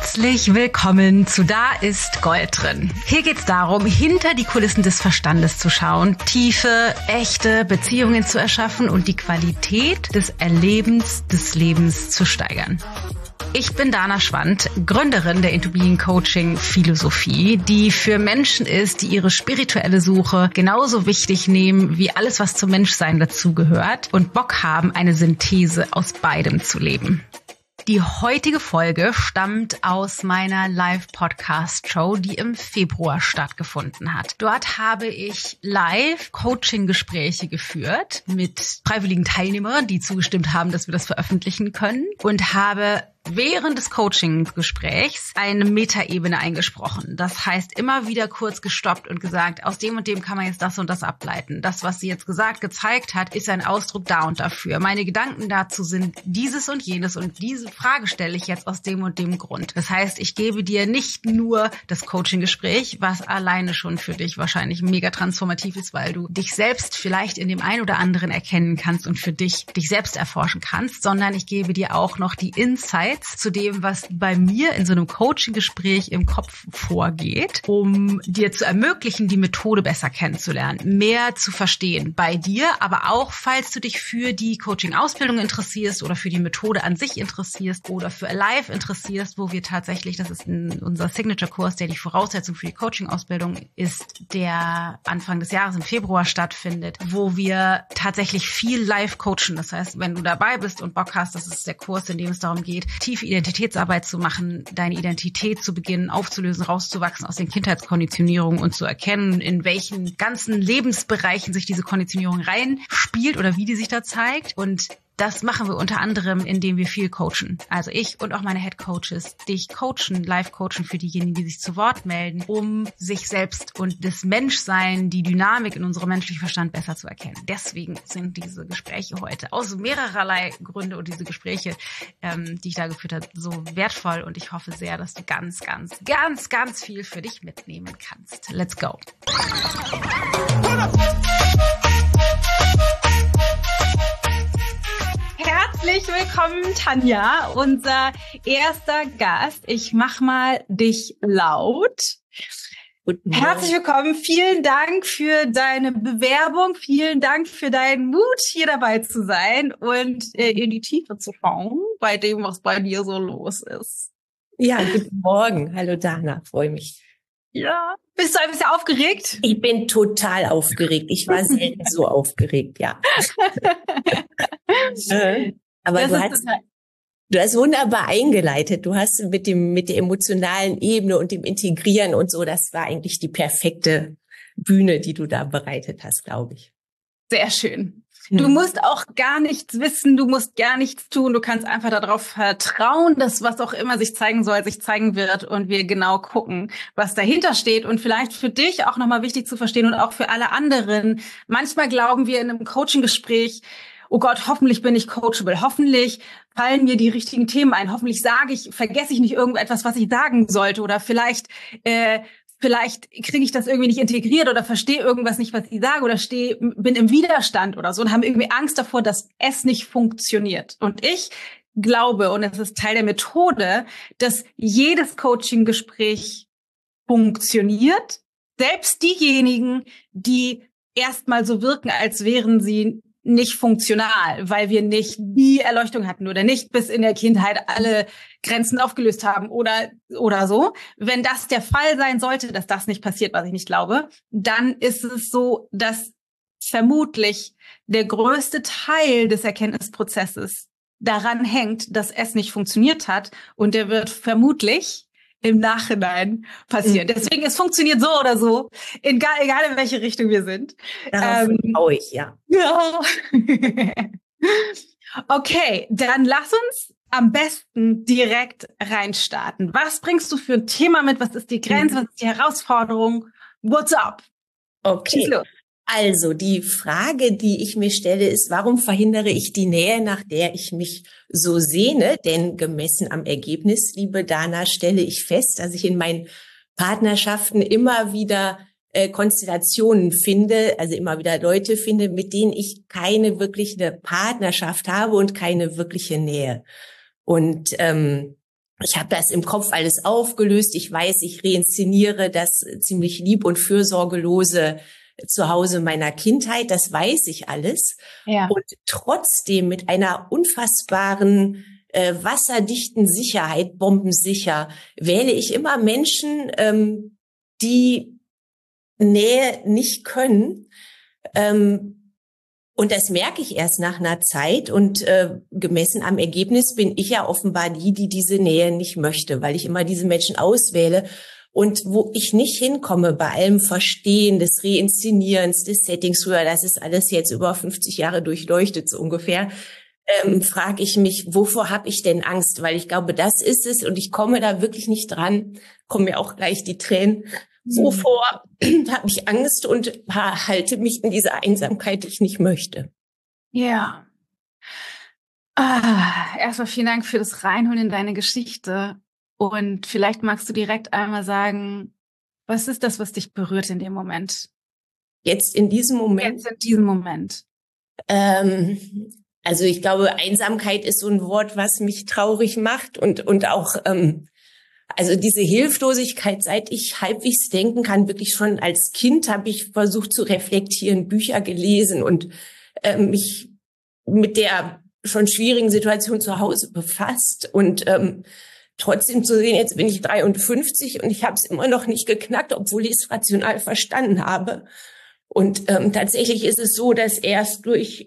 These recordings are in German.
Herzlich willkommen zu Da ist Gold drin. Hier geht's darum, hinter die Kulissen des Verstandes zu schauen, tiefe, echte Beziehungen zu erschaffen und die Qualität des Erlebens des Lebens zu steigern. Ich bin Dana Schwand, Gründerin der Into Being Coaching Philosophie, die für Menschen ist, die ihre spirituelle Suche genauso wichtig nehmen wie alles, was zum Menschsein dazugehört und Bock haben, eine Synthese aus beidem zu leben. Die heutige Folge stammt aus meiner Live-Podcast-Show, die im Februar stattgefunden hat. Dort habe ich Live-Coaching-Gespräche geführt mit freiwilligen Teilnehmern, die zugestimmt haben, dass wir das veröffentlichen können, und habe während des Coaching-Gesprächs eine Metaebene eingesprochen. Das heißt, immer wieder kurz gestoppt und gesagt, aus dem und dem kann man jetzt das und das ableiten. Das, was sie jetzt gezeigt hat, ist ein Ausdruck da und dafür. Meine Gedanken dazu sind dieses und jenes und diese Frage stelle ich jetzt aus dem und dem Grund. Das heißt, ich gebe dir nicht nur das Coaching-Gespräch, was alleine schon für dich wahrscheinlich mega transformativ ist, weil du dich selbst vielleicht in dem einen oder anderen erkennen kannst und für dich selbst erforschen kannst, sondern ich gebe dir auch noch die Insights zu dem, was bei mir in so einem Coaching-Gespräch im Kopf vorgeht, um dir zu ermöglichen, die Methode besser kennenzulernen, mehr zu verstehen bei dir, aber auch, falls du dich für die Coaching-Ausbildung interessierst oder für die Methode an sich interessierst oder für Alive interessierst, wo wir tatsächlich, das ist unser Signature-Kurs, der die Voraussetzung für die Coaching-Ausbildung ist, der Anfang des Jahres im Februar stattfindet, wo wir tatsächlich viel live coachen. Das heißt, wenn du dabei bist und Bock hast, das ist der Kurs, in dem es darum geht, tiefe Identitätsarbeit zu machen, deine Identität zu beginnen, aufzulösen, rauszuwachsen aus den Kindheitskonditionierungen und zu erkennen, in welchen ganzen Lebensbereichen sich diese Konditionierung reinspielt oder wie die sich da zeigt. Und das machen wir unter anderem, indem wir viel coachen. Also ich und auch meine Head Coaches dich coachen, live coachen für diejenigen, die sich zu Wort melden, um sich selbst und das Menschsein, die Dynamik in unserem menschlichen Verstand besser zu erkennen. Deswegen sind diese Gespräche heute aus mehrerlei Gründe und diese Gespräche, die ich da geführt habe, so wertvoll, und ich hoffe sehr, dass du ganz, ganz, ganz, ganz viel für dich mitnehmen kannst. Let's go! Herzlich willkommen, Tanja, unser erster Gast. Ich mach mal dich laut. Herzlich willkommen. Vielen Dank für deine Bewerbung. Vielen Dank für deinen Mut, hier dabei zu sein und in die Tiefe zu schauen bei dem, was bei dir so los ist. Ja, guten Morgen. Hallo Dana, freue mich. Ja. Bist du ein bisschen aufgeregt? Ich bin total aufgeregt. Ich war selten so aufgeregt, ja. Aber du hast wunderbar eingeleitet. Du hast mit der emotionalen Ebene und dem Integrieren und so, das war eigentlich die perfekte Bühne, die du da bereitet hast, glaube ich. Sehr schön. Du musst auch gar nichts wissen, du musst gar nichts tun, du kannst einfach darauf vertrauen, dass was auch immer sich zeigen soll, sich zeigen wird, und wir genau gucken, was dahinter steht. Und vielleicht für dich auch nochmal wichtig zu verstehen und auch für alle anderen. Manchmal glauben wir in einem Coaching-Gespräch, oh Gott, hoffentlich bin ich coachable, hoffentlich fallen mir die richtigen Themen ein, hoffentlich vergesse ich nicht irgendetwas, was ich sagen sollte, oder vielleicht kriege ich das irgendwie nicht integriert oder verstehe irgendwas nicht, was ich sage, oder bin im Widerstand oder so und haben irgendwie Angst davor, dass es nicht funktioniert. Und ich glaube, und es ist Teil der Methode, dass jedes Coaching-Gespräch funktioniert. Selbst diejenigen, die erstmal so wirken, als wären sie nicht funktional, weil wir nicht die Erleuchtung hatten oder nicht bis in der Kindheit alle Grenzen aufgelöst haben oder so. Wenn das der Fall sein sollte, dass das nicht passiert, was ich nicht glaube, dann ist es so, dass vermutlich der größte Teil des Erkenntnisprozesses daran hängt, dass es nicht funktioniert hat, und der wird vermutlich im Nachhinein passieren. Deswegen, es funktioniert so oder so, egal in welche Richtung wir sind. Darauf vertraue ich, ja. Ja. Okay, dann lass uns am besten direkt reinstarten. Was bringst du für ein Thema mit? Was ist die Grenze? Was ist die Herausforderung? What's up? Okay. Also die Frage, die ich mir stelle, ist, warum verhindere ich die Nähe, nach der ich mich so sehne? Denn gemessen am Ergebnis, liebe Dana, stelle ich fest, dass ich in meinen Partnerschaften immer wieder Konstellationen finde, also immer wieder Leute finde, mit denen ich keine wirkliche Partnerschaft habe und keine wirkliche Nähe. Und Ich habe das im Kopf alles aufgelöst. Ich weiß, ich reinszeniere das ziemlich lieb und fürsorgelose Zuhause meiner Kindheit. Das weiß ich alles. Ja. Und trotzdem mit einer unfassbaren wasserdichten Sicherheit, bombensicher, wähle ich immer Menschen, die Nähe nicht können. Und das merke ich erst nach einer Zeit. Und gemessen am Ergebnis bin ich ja offenbar die diese Nähe nicht möchte, weil ich immer diese Menschen auswähle. Und wo ich nicht hinkomme bei allem Verstehen des Reinszenierens, des Settings früher, das ist alles jetzt über 50 Jahre durchleuchtet so ungefähr, frage ich mich, wovor habe ich denn Angst? Weil ich glaube, das ist es und ich komme da wirklich nicht dran, kommen mir auch gleich die Tränen. Wovor habe ich Angst und halte mich in dieser Einsamkeit, die ich nicht möchte? Ja. Erstmal vielen Dank für das Reinholen in deine Geschichte. Und vielleicht magst du direkt einmal sagen, was ist das, was dich berührt in dem Moment? Jetzt in diesem Moment? Jetzt in diesem Moment. Also ich glaube, Einsamkeit ist so ein Wort, was mich traurig macht und auch also diese Hilflosigkeit, seit ich halbwegs denken kann, wirklich schon als Kind habe ich versucht zu reflektieren, Bücher gelesen und mich mit der schon schwierigen Situation zu Hause befasst und trotzdem zu sehen, jetzt bin ich 53 und ich habe es immer noch nicht geknackt, obwohl ich es rational verstanden habe. Und tatsächlich ist es so, dass erst durch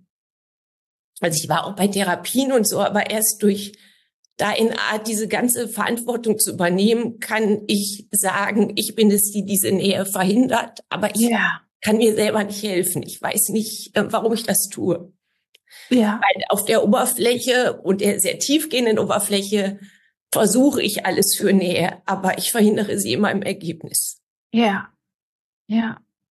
also ich war auch bei Therapien und so, aber erst durch da in Art diese ganze Verantwortung zu übernehmen, kann ich sagen, ich bin es, die diese Nähe verhindert, aber ich kann mir selber nicht helfen. Ich weiß nicht, warum ich das tue. Ja. Weil auf der Oberfläche und der sehr tiefgehenden Oberfläche versuche ich alles für Nähe, aber ich verhindere sie immer im Ergebnis. Ja, ja.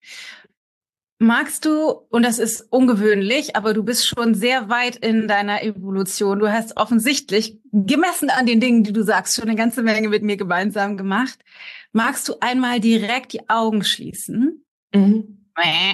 Magst du, und das ist ungewöhnlich, aber du bist schon sehr weit in deiner Evolution. Du hast offensichtlich, gemessen an den Dingen, die du sagst, schon eine ganze Menge mit mir gemeinsam gemacht. Magst du einmal direkt die Augen schließen? Mhm.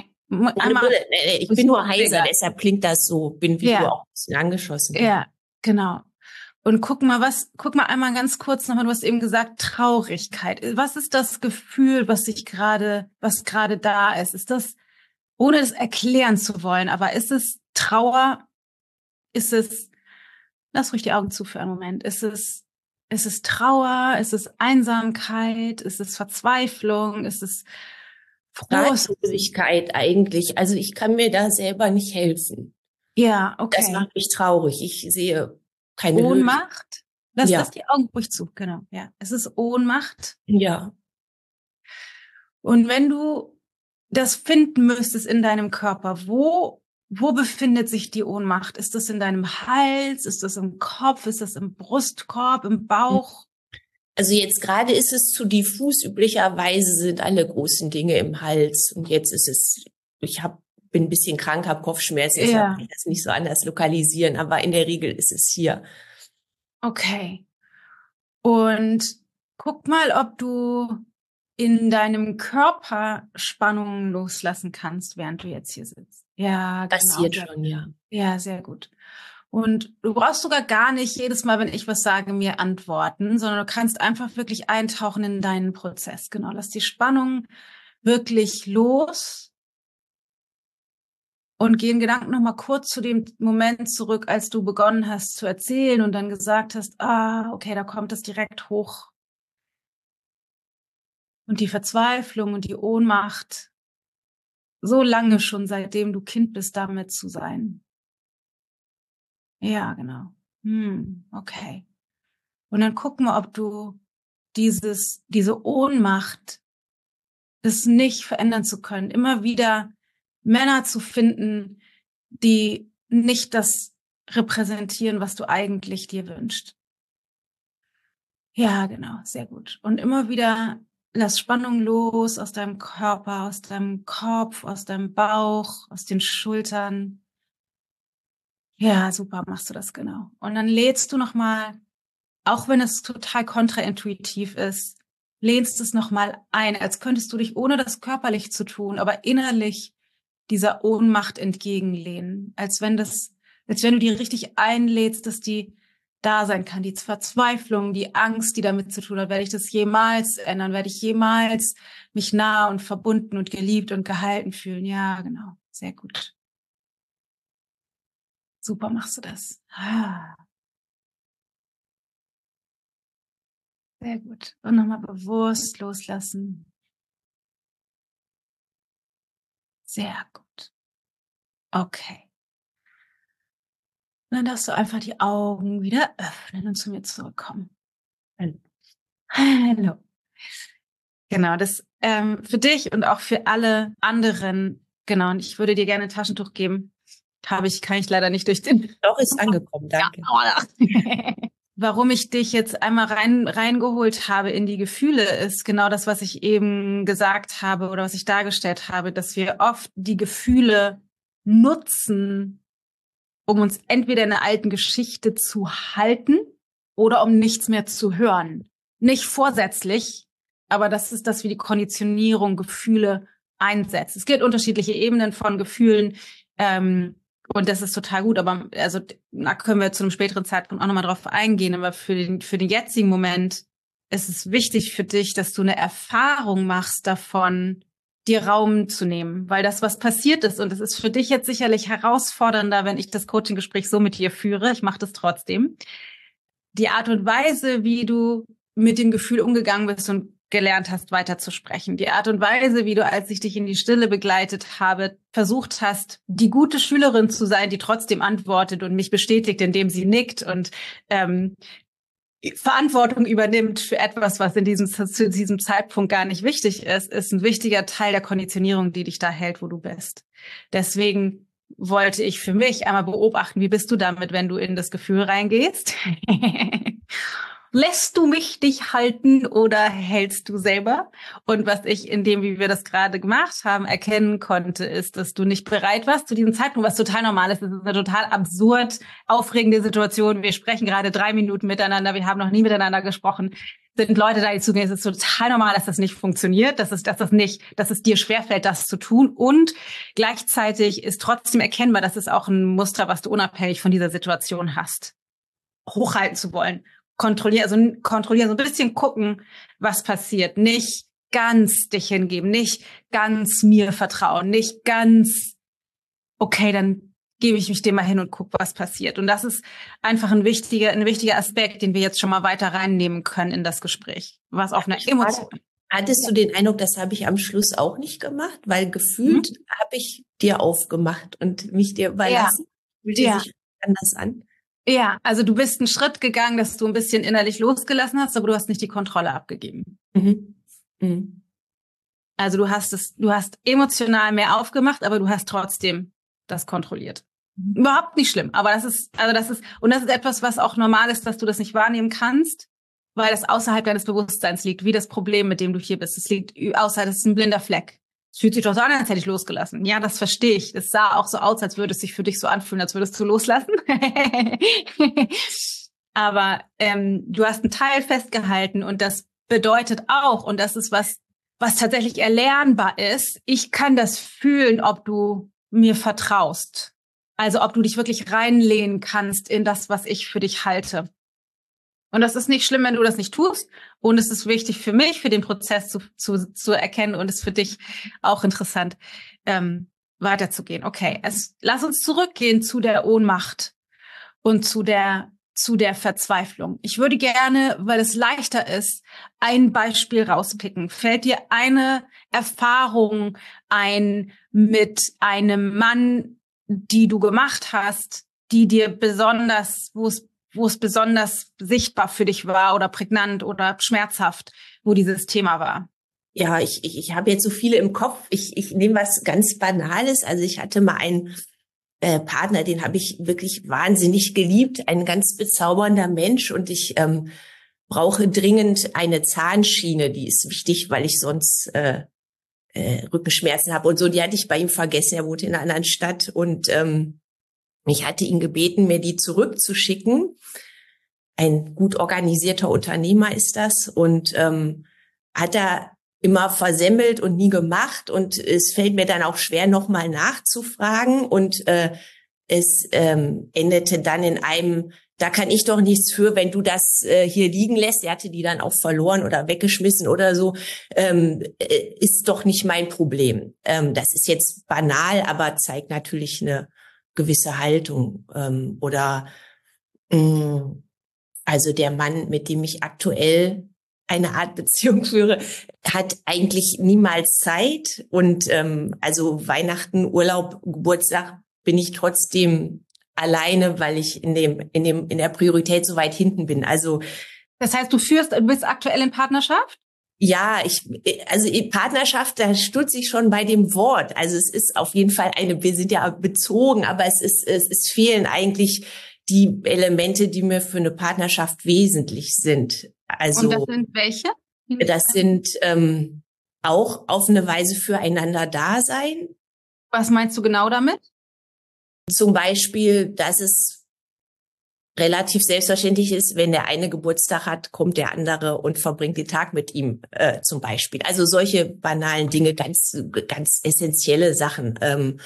Ich bin nur heiser, deshalb klingt das so. Bin wie du auch ein bisschen angeschossen. Ja, genau. Und guck mal einmal ganz kurz nochmal, du hast eben gesagt, Traurigkeit. Was ist das Gefühl, was gerade da ist? Ist das, ohne das erklären zu wollen, aber ist es Trauer? Ist es, lass ruhig die Augen zu für einen Moment. Ist es Trauer? Ist es Einsamkeit? Ist es Verzweiflung? Ist es Ratlosigkeit eigentlich? Also ich kann mir da selber nicht helfen. Ja, okay. Das macht mich traurig. Ich sehe keine Ohnmacht? Lass die Augen ruhig zu, genau. Ja, es ist Ohnmacht. Ja. Und wenn du das finden müsstest in deinem Körper, wo befindet sich die Ohnmacht? Ist das in deinem Hals? Ist das im Kopf? Ist das im Brustkorb, im Bauch? Also jetzt gerade ist es zu diffus. Üblicherweise sind alle großen Dinge im Hals. Und jetzt ist es, bin ein bisschen krank, habe Kopfschmerzen, deshalb kann ich das nicht so anders lokalisieren. Aber in der Regel ist es hier. Okay. Und guck mal, ob du in deinem Körper Spannungen loslassen kannst, während du jetzt hier sitzt. Ja, genau. Passiert schon, ja. Ja, sehr gut. Und du brauchst sogar gar nicht jedes Mal, wenn ich was sage, mir antworten, sondern du kannst einfach wirklich eintauchen in deinen Prozess. Genau, lass die Spannung wirklich los und geh in Gedanken nochmal kurz zu dem Moment zurück, als du begonnen hast zu erzählen und dann gesagt hast, okay, da kommt es direkt hoch. Und die Verzweiflung und die Ohnmacht, so lange schon, seitdem du Kind bist, damit zu sein. Ja, genau. Okay. Und dann guck mal, ob du diese Ohnmacht, das nicht verändern zu können, immer wieder Männer zu finden, die nicht das repräsentieren, was du eigentlich dir wünschst. Ja, genau, sehr gut. Und immer wieder lass Spannung los aus deinem Körper, aus deinem Kopf, aus deinem Bauch, aus den Schultern. Ja, super, machst du das genau. Und dann lädst du nochmal, auch wenn es total kontraintuitiv ist, lehnst es nochmal ein, als könntest du dich, ohne das körperlich zu tun, aber innerlich dieser Ohnmacht entgegenlehnen. Als wenn du die richtig einlädst, dass die da sein kann, die Verzweiflung, die Angst, die damit zu tun hat. Werde ich das jemals ändern? Werde ich jemals mich nah und verbunden und geliebt und gehalten fühlen? Ja, genau. Sehr gut. Super machst du das. Sehr gut. Und nochmal bewusst loslassen. Sehr gut. Okay. Und dann darfst du einfach die Augen wieder öffnen und zu mir zurückkommen. Hallo. Genau, das für dich und auch für alle anderen. Genau, und ich würde dir gerne ein Taschentuch geben. Kann ich leider nicht durch den... Doch, ist angekommen, danke. Ja. Warum ich dich jetzt einmal reingeholt habe in die Gefühle, ist genau das, was ich eben gesagt habe oder was ich dargestellt habe, dass wir oft die Gefühle nutzen, um uns entweder in einer alten Geschichte zu halten oder um nichts mehr zu hören. Nicht vorsätzlich, aber das ist das, wie die Konditionierung Gefühle einsetzt. Es gibt unterschiedliche Ebenen von Gefühlen, und das ist total gut, aber also da können wir zu einem späteren Zeitpunkt auch nochmal drauf eingehen. Aber für den jetzigen Moment ist es wichtig für dich, dass du eine Erfahrung machst davon, dir Raum zu nehmen. Weil das, was passiert ist, und es ist für dich jetzt sicherlich herausfordernder, wenn ich das Coaching-Gespräch so mit dir führe, ich mache das trotzdem, die Art und Weise, wie du mit dem Gefühl umgegangen bist und gelernt hast, weiter zu sprechen. Die Art und Weise, wie du, als ich dich in die Stille begleitet habe, versucht hast, die gute Schülerin zu sein, die trotzdem antwortet und mich bestätigt, indem sie nickt und Verantwortung übernimmt für etwas, was zu diesem Zeitpunkt gar nicht wichtig ist ein wichtiger Teil der Konditionierung, die dich da hält, wo du bist. Deswegen wollte ich für mich einmal beobachten, wie bist du damit, wenn du in das Gefühl reingehst? Lässt du mich dich halten oder hältst du selber? Und was ich in dem, wie wir das gerade gemacht haben, erkennen konnte, ist, dass du nicht bereit warst zu diesem Zeitpunkt, was total normal ist. Das ist eine total absurd aufregende Situation. Wir sprechen gerade 3 Minuten miteinander. Wir haben noch nie miteinander gesprochen. Sind Leute da, die zugehen. Es ist total normal, dass das nicht funktioniert, dass es dir schwerfällt, das zu tun. Und gleichzeitig ist trotzdem erkennbar, dass es auch ein Muster, was du unabhängig von dieser Situation hast, hochhalten zu wollen. Kontrollieren, so ein bisschen gucken, was passiert. Nicht ganz dich hingeben, nicht ganz mir vertrauen, nicht ganz, okay, dann gebe ich mich dem mal hin und guck, was passiert. Und das ist einfach ein wichtiger Aspekt, den wir jetzt schon mal weiter reinnehmen können in das Gespräch. Was auf einer Emotion. Hattest du den Eindruck, das habe ich am Schluss auch nicht gemacht? Weil gefühlt habe ich dir aufgemacht und mich dir überlassen. Fühlte sich anders an. Ja, also du bist einen Schritt gegangen, dass du ein bisschen innerlich losgelassen hast, aber du hast nicht die Kontrolle abgegeben. Also du hast emotional mehr aufgemacht, aber du hast trotzdem das kontrolliert. Überhaupt nicht schlimm, aber das ist etwas, was auch normal ist, dass du das nicht wahrnehmen kannst, weil das außerhalb deines Bewusstseins liegt, wie das Problem, mit dem du hier bist. Es liegt das ist ein blinder Fleck. Es fühlt sich doch so an, als hätte ich losgelassen. Ja, das verstehe ich. Es sah auch so aus, als würde es sich für dich so anfühlen, als würdest du loslassen. Aber du hast einen Teil festgehalten und das bedeutet auch, und das ist was tatsächlich erlernbar ist, ich kann das fühlen, ob du mir vertraust. Also ob du dich wirklich reinlehnen kannst in das, was ich für dich halte. Und das ist nicht schlimm, wenn du das nicht tust. Und es ist wichtig für mich, für den Prozess zu erkennen und es ist für dich auch interessant, weiterzugehen. Okay, lass uns zurückgehen zu der Ohnmacht und zu der Verzweiflung. Ich würde gerne, weil es leichter ist, ein Beispiel rauspicken. Fällt dir eine Erfahrung ein mit einem Mann, die du gemacht hast, die dir besonders, wo es besonders sichtbar für dich war oder prägnant oder schmerzhaft, wo dieses Thema war? Ja, ich habe jetzt so viele im Kopf. Ich nehme was ganz Banales. Also ich hatte mal einen Partner, den habe ich wirklich wahnsinnig geliebt. Ein ganz bezaubernder Mensch. Und ich brauche dringend eine Zahnschiene. Die ist wichtig, weil ich sonst Rückenschmerzen habe und so. Die hatte ich bei ihm vergessen. Er wohnt in einer anderen Stadt. Und ich hatte ihn gebeten, mir die zurückzuschicken. Ein gut organisierter Unternehmer ist das und hat er immer versemmelt und nie gemacht. Und es fällt mir dann auch schwer, nochmal nachzufragen. Und es endete dann in einem da kann ich doch nichts für, wenn du das hier liegen lässt. Er hatte die dann auch verloren oder weggeschmissen oder so. Ist doch nicht mein Problem. Das ist jetzt banal, aber zeigt natürlich eine gewisse Haltung. Also der Mann, mit dem ich aktuell eine Art Beziehung führe, hat eigentlich niemals Zeit. Und also Weihnachten, Urlaub, Geburtstag bin ich trotzdem alleine, weil ich in der Priorität so weit hinten bin. Also das heißt, du bist aktuell in Partnerschaft? ja, also Partnerschaft, da stutze ich schon bei dem Wort. Also es ist auf jeden Fall wir sind ja bezogen, aber es fehlen eigentlich die Elemente, die mir für eine Partnerschaft wesentlich sind. Also und das sind welche? Das sind auch auf eine Weise füreinander da sein. Was meinst du genau damit? Zum Beispiel, dass es relativ selbstverständlich ist, wenn der eine Geburtstag hat, kommt der andere und verbringt den Tag mit ihm zum Beispiel. Also solche banalen Dinge, ganz, ganz essentielle Sachen.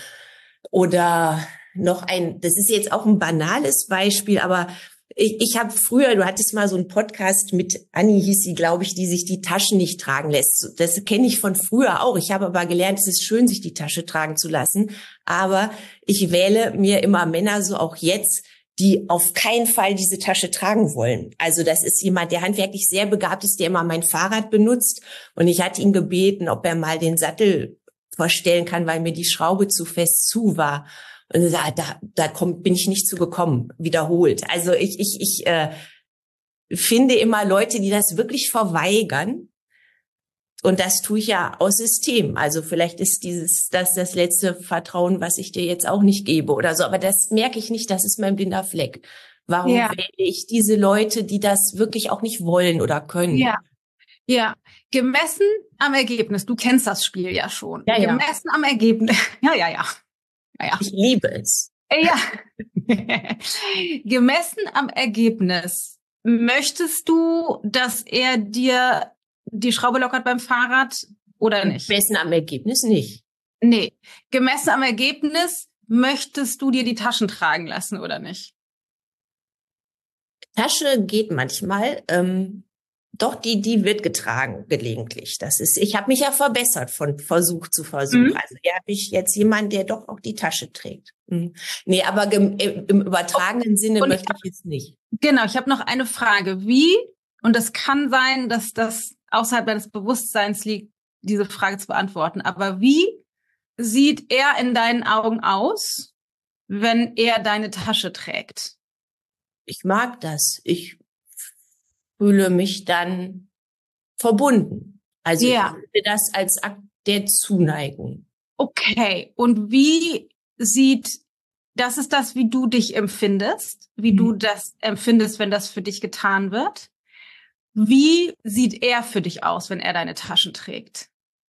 Oder das ist jetzt auch ein banales Beispiel, aber ich habe früher, du hattest mal so einen Podcast mit Anni, hieß sie, glaube ich, die sich die Taschen nicht tragen lässt. Das kenne ich von früher auch. Ich habe aber gelernt, es ist schön, sich die Tasche tragen zu lassen. Aber ich wähle mir immer Männer, so auch jetzt, die auf keinen Fall diese Tasche tragen wollen. Also das ist jemand, der handwerklich sehr begabt ist, der immer mein Fahrrad benutzt. Und ich hatte ihn gebeten, ob er mal den Sattel verstellen kann, weil mir die Schraube zu fest zu war. Und bin ich nicht zu gekommen, wiederholt. Also ich finde immer Leute, die das wirklich verweigern. Und das tue ich ja aus System. Also vielleicht ist das letzte Vertrauen, was ich dir jetzt auch nicht gebe oder so. Aber das merke ich nicht, das ist mein blinder Fleck. Warum wähle ich diese Leute, die das wirklich auch nicht wollen oder können? Ja. Gemessen am Ergebnis. Du kennst das Spiel ja schon. Ja. Gemessen am Ergebnis. Ja. Ich liebe es. Ja. Gemessen am Ergebnis. Möchtest du, dass er dir die Schraube lockert beim Fahrrad oder nicht? Gemessen am Ergebnis nicht. Nee. Gemessen am Ergebnis, möchtest du dir die Taschen tragen lassen oder nicht? Tasche geht manchmal. Doch, die wird getragen gelegentlich. Ich habe mich ja verbessert von Versuch zu Versuch. Also hier habe ich jetzt jemanden, der doch auch die Tasche trägt. Nee, aber im übertragenen Sinne möchte ich jetzt nicht. Genau, ich habe noch eine Frage. Und das kann sein, dass das außerhalb deines Bewusstseins liegt, diese Frage zu beantworten, aber wie sieht er in deinen Augen aus, wenn er deine Tasche trägt? Ich mag das. Ich fühle mich dann verbunden. Also ich finde das als Akt der Zuneigung. Okay, und das ist das, wie du dich empfindest, wie du das empfindest, wenn das für dich getan wird. Wie sieht er für dich aus, wenn er deine Taschen trägt?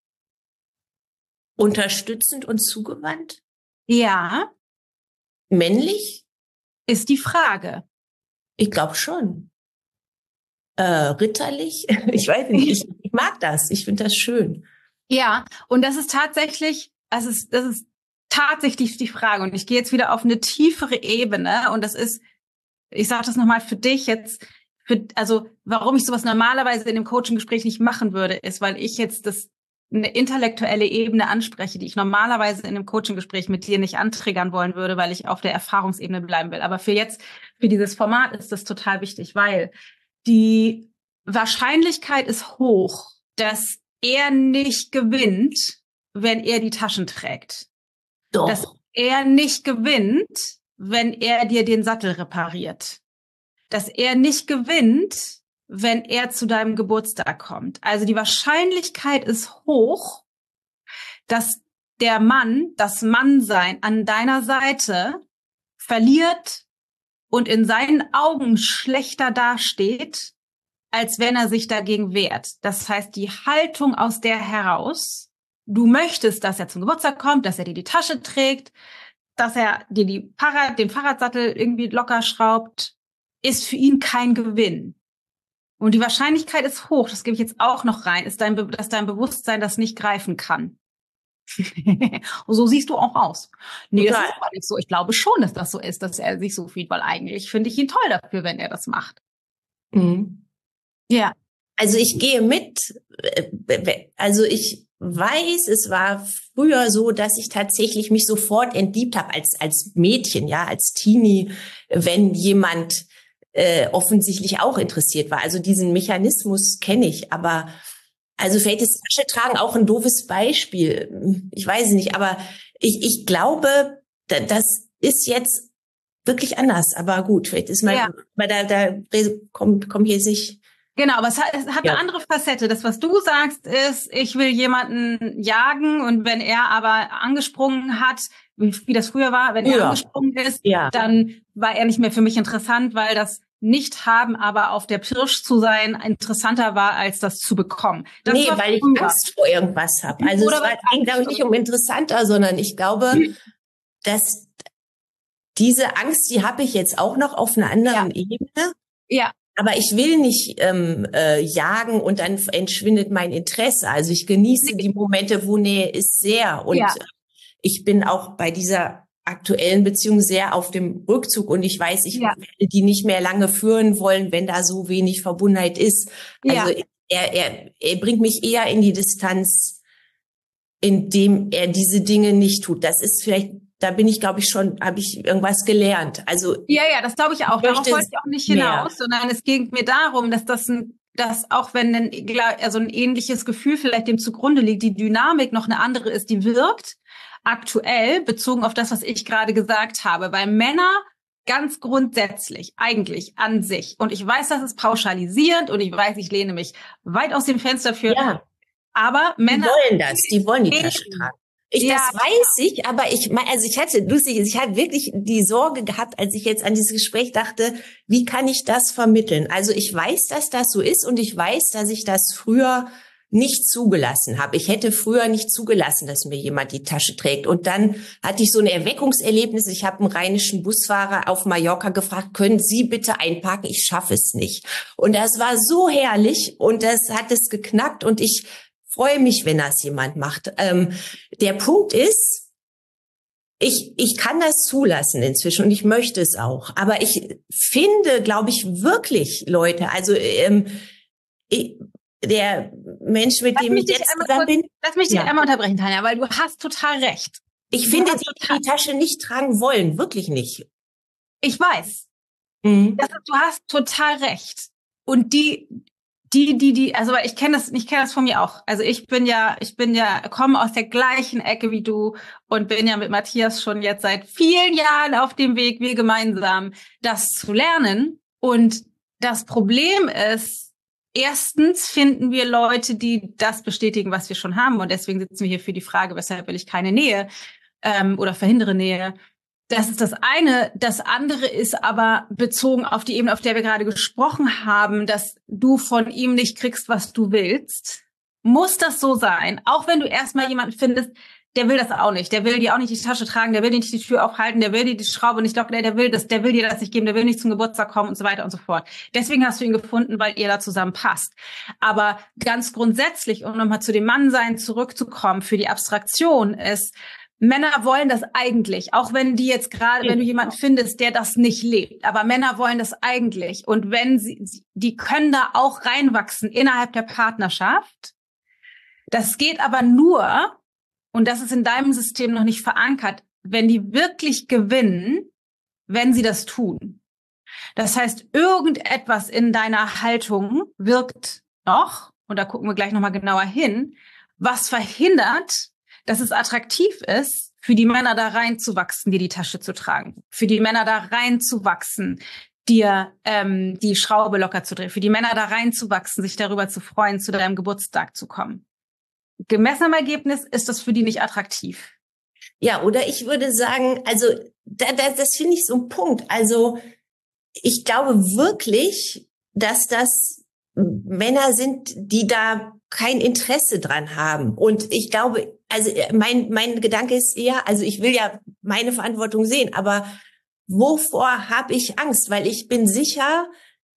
Unterstützend und zugewandt? Ja. Männlich? Ist die Frage. Ich glaube schon. Ritterlich? Ich weiß nicht. Ich mag das. Ich finde das schön. Ja, und das ist tatsächlich, das ist tatsächlich die Frage. Und ich gehe jetzt wieder auf eine tiefere Ebene. Und das ist, ich sage das nochmal für dich jetzt, warum ich sowas normalerweise in dem Coaching-Gespräch nicht machen würde, ist, weil ich jetzt eine intellektuelle Ebene anspreche, die ich normalerweise in einem Coaching-Gespräch mit dir nicht antriggern wollen würde, weil ich auf der Erfahrungsebene bleiben will. Aber für dieses Format ist das total wichtig, weil die Wahrscheinlichkeit ist hoch, dass er nicht gewinnt, wenn er die Taschen trägt. Doch. Dass er nicht gewinnt, wenn er dir den Sattel repariert. Dass er nicht gewinnt, wenn er zu deinem Geburtstag kommt. Also die Wahrscheinlichkeit ist hoch, dass das Mannsein an deiner Seite verliert und in seinen Augen schlechter dasteht, als wenn er sich dagegen wehrt. Das heißt, die Haltung aus der heraus, du möchtest, dass er zum Geburtstag kommt, dass er dir die Tasche trägt, dass er dir den Fahrradsattel irgendwie locker schraubt, ist für ihn kein Gewinn. Und die Wahrscheinlichkeit ist hoch, das gebe ich jetzt auch noch rein, dass dein Bewusstsein das nicht greifen kann. Und so siehst du auch aus. Nee, das Total. ist aber nicht so. Ich glaube schon, dass das so ist, dass er sich so fühlt, weil eigentlich finde ich ihn toll dafür, wenn er das macht. Mhm. Ja. Also ich gehe mit, also ich weiß, es war früher so, dass ich tatsächlich mich sofort entliebt habe als Mädchen, ja, als Teenie, wenn jemand offensichtlich auch interessiert war. Also diesen Mechanismus kenne ich, aber also vielleicht ist Tasche tragen auch ein doofes Beispiel. Ich weiß es nicht, aber ich glaube, das ist jetzt wirklich anders. Aber gut, vielleicht ist Ja. aber da komm ich jetzt nicht. Genau, aber es hat eine andere Facette. Das, was du sagst, ist, ich will jemanden jagen und wenn er aber angesprungen hat, wie das früher war, wenn er angesprungen ist, dann war er nicht mehr für mich interessant, weil das Nicht-Haben, aber auf der Pirsch zu sein, interessanter war, als das zu bekommen. Das Nee, weil ich Angst vor irgendwas habe. Also es ging, glaube ich, nicht um interessanter, sondern ich glaube, dass diese Angst, die habe ich jetzt auch noch auf einer anderen Ebene. Ja. Aber ich will nicht jagen und dann entschwindet mein Interesse. Also ich genieße die Momente, wo Nähe ist, sehr. Und ich bin auch bei dieser aktuellen Beziehung sehr auf dem Rückzug. Und ich weiß, ich werde die nicht mehr lange führen wollen, wenn da so wenig Verbundenheit ist. Also er bringt mich eher in die Distanz, indem er diese Dinge nicht tut. Das ist vielleicht, da bin ich, glaube ich, schon, habe ich irgendwas gelernt. Also ja, das glaube ich auch. Darauf wollte ich auch nicht hinaus, sondern es ging mir darum, dass auch wenn ein ähnliches Gefühl vielleicht dem zugrunde liegt, die Dynamik noch eine andere ist, die wirkt aktuell bezogen auf das, was ich gerade gesagt habe. Weil Männer ganz grundsätzlich, eigentlich an sich, und ich weiß, das ist pauschalisierend und ich weiß, ich lehne mich weit aus dem Fenster für. Ja. Aber Männer die wollen die Tasche tragen. Das weiß ich, aber ich hatte wirklich die Sorge gehabt, als ich jetzt an dieses Gespräch dachte, wie kann ich das vermitteln? Also ich weiß, dass das so ist und ich weiß, dass ich das früher nicht zugelassen habe. Ich hätte früher nicht zugelassen, dass mir jemand die Tasche trägt. Und dann hatte ich so ein Erweckungserlebnis. Ich habe einen rheinischen Busfahrer auf Mallorca gefragt, können Sie bitte einparken? Ich schaffe es nicht. Und das war so herrlich und das hat es geknackt und ich freue mich, wenn das jemand macht. Der Punkt ist, ich kann das zulassen inzwischen und ich möchte es auch. Aber ich finde, glaube ich, wirklich Leute, also der Mensch, mit dem ich jetzt zusammen bin. Lass mich dich einmal unterbrechen, Tanja, weil du hast total recht. Ich finde, die Tasche nicht tragen wollen, wirklich nicht. Ich weiß. Du hast total recht. Und also ich kenne das von mir auch. Also ich komme aus der gleichen Ecke wie du und bin ja mit Matthias schon jetzt seit vielen Jahren auf dem Weg, wir gemeinsam das zu lernen. Und das Problem ist, erstens finden wir Leute, die das bestätigen, was wir schon haben. Und deswegen sitzen wir hier für die Frage, weshalb will ich keine Nähe oder verhindere Nähe. Das ist das eine. Das andere ist aber bezogen auf die Ebene, auf der wir gerade gesprochen haben, dass du von ihm nicht kriegst, was du willst. Muss das so sein? Auch wenn du erstmal jemanden findest, der will das auch nicht. Der will dir auch nicht die Tasche tragen, der will dir nicht die Tür aufhalten, der will dir die Schraube nicht locken, der will dir das nicht geben, der will nicht zum Geburtstag kommen und so weiter und so fort. Deswegen hast du ihn gefunden, weil ihr da zusammen passt. Aber ganz grundsätzlich, um nochmal zu dem Mannsein zurückzukommen, für die Abstraktion ist, Männer wollen das eigentlich, auch wenn die jetzt gerade, wenn du jemanden findest, der das nicht lebt. Aber Männer wollen das eigentlich. Und die können da auch reinwachsen innerhalb der Partnerschaft. Das geht aber nur, und das ist in deinem System noch nicht verankert, wenn die wirklich gewinnen, wenn sie das tun. Das heißt, irgendetwas in deiner Haltung wirkt noch, und da gucken wir gleich nochmal genauer hin, was verhindert, dass es attraktiv ist, für die Männer da reinzuwachsen, dir die Tasche zu tragen, für die Männer da reinzuwachsen, dir die Schraube locker zu drehen, für die Männer da reinzuwachsen, sich darüber zu freuen, zu deinem Geburtstag zu kommen. Gemessen am Ergebnis ist das für die nicht attraktiv. Ja, oder ich würde sagen, also das finde ich so ein Punkt. Also ich glaube wirklich, dass das Männer sind, die da kein Interesse dran haben. Und ich glaube, also mein Gedanke ist eher, also ich will ja meine Verantwortung sehen, aber wovor habe ich Angst? Weil ich bin sicher,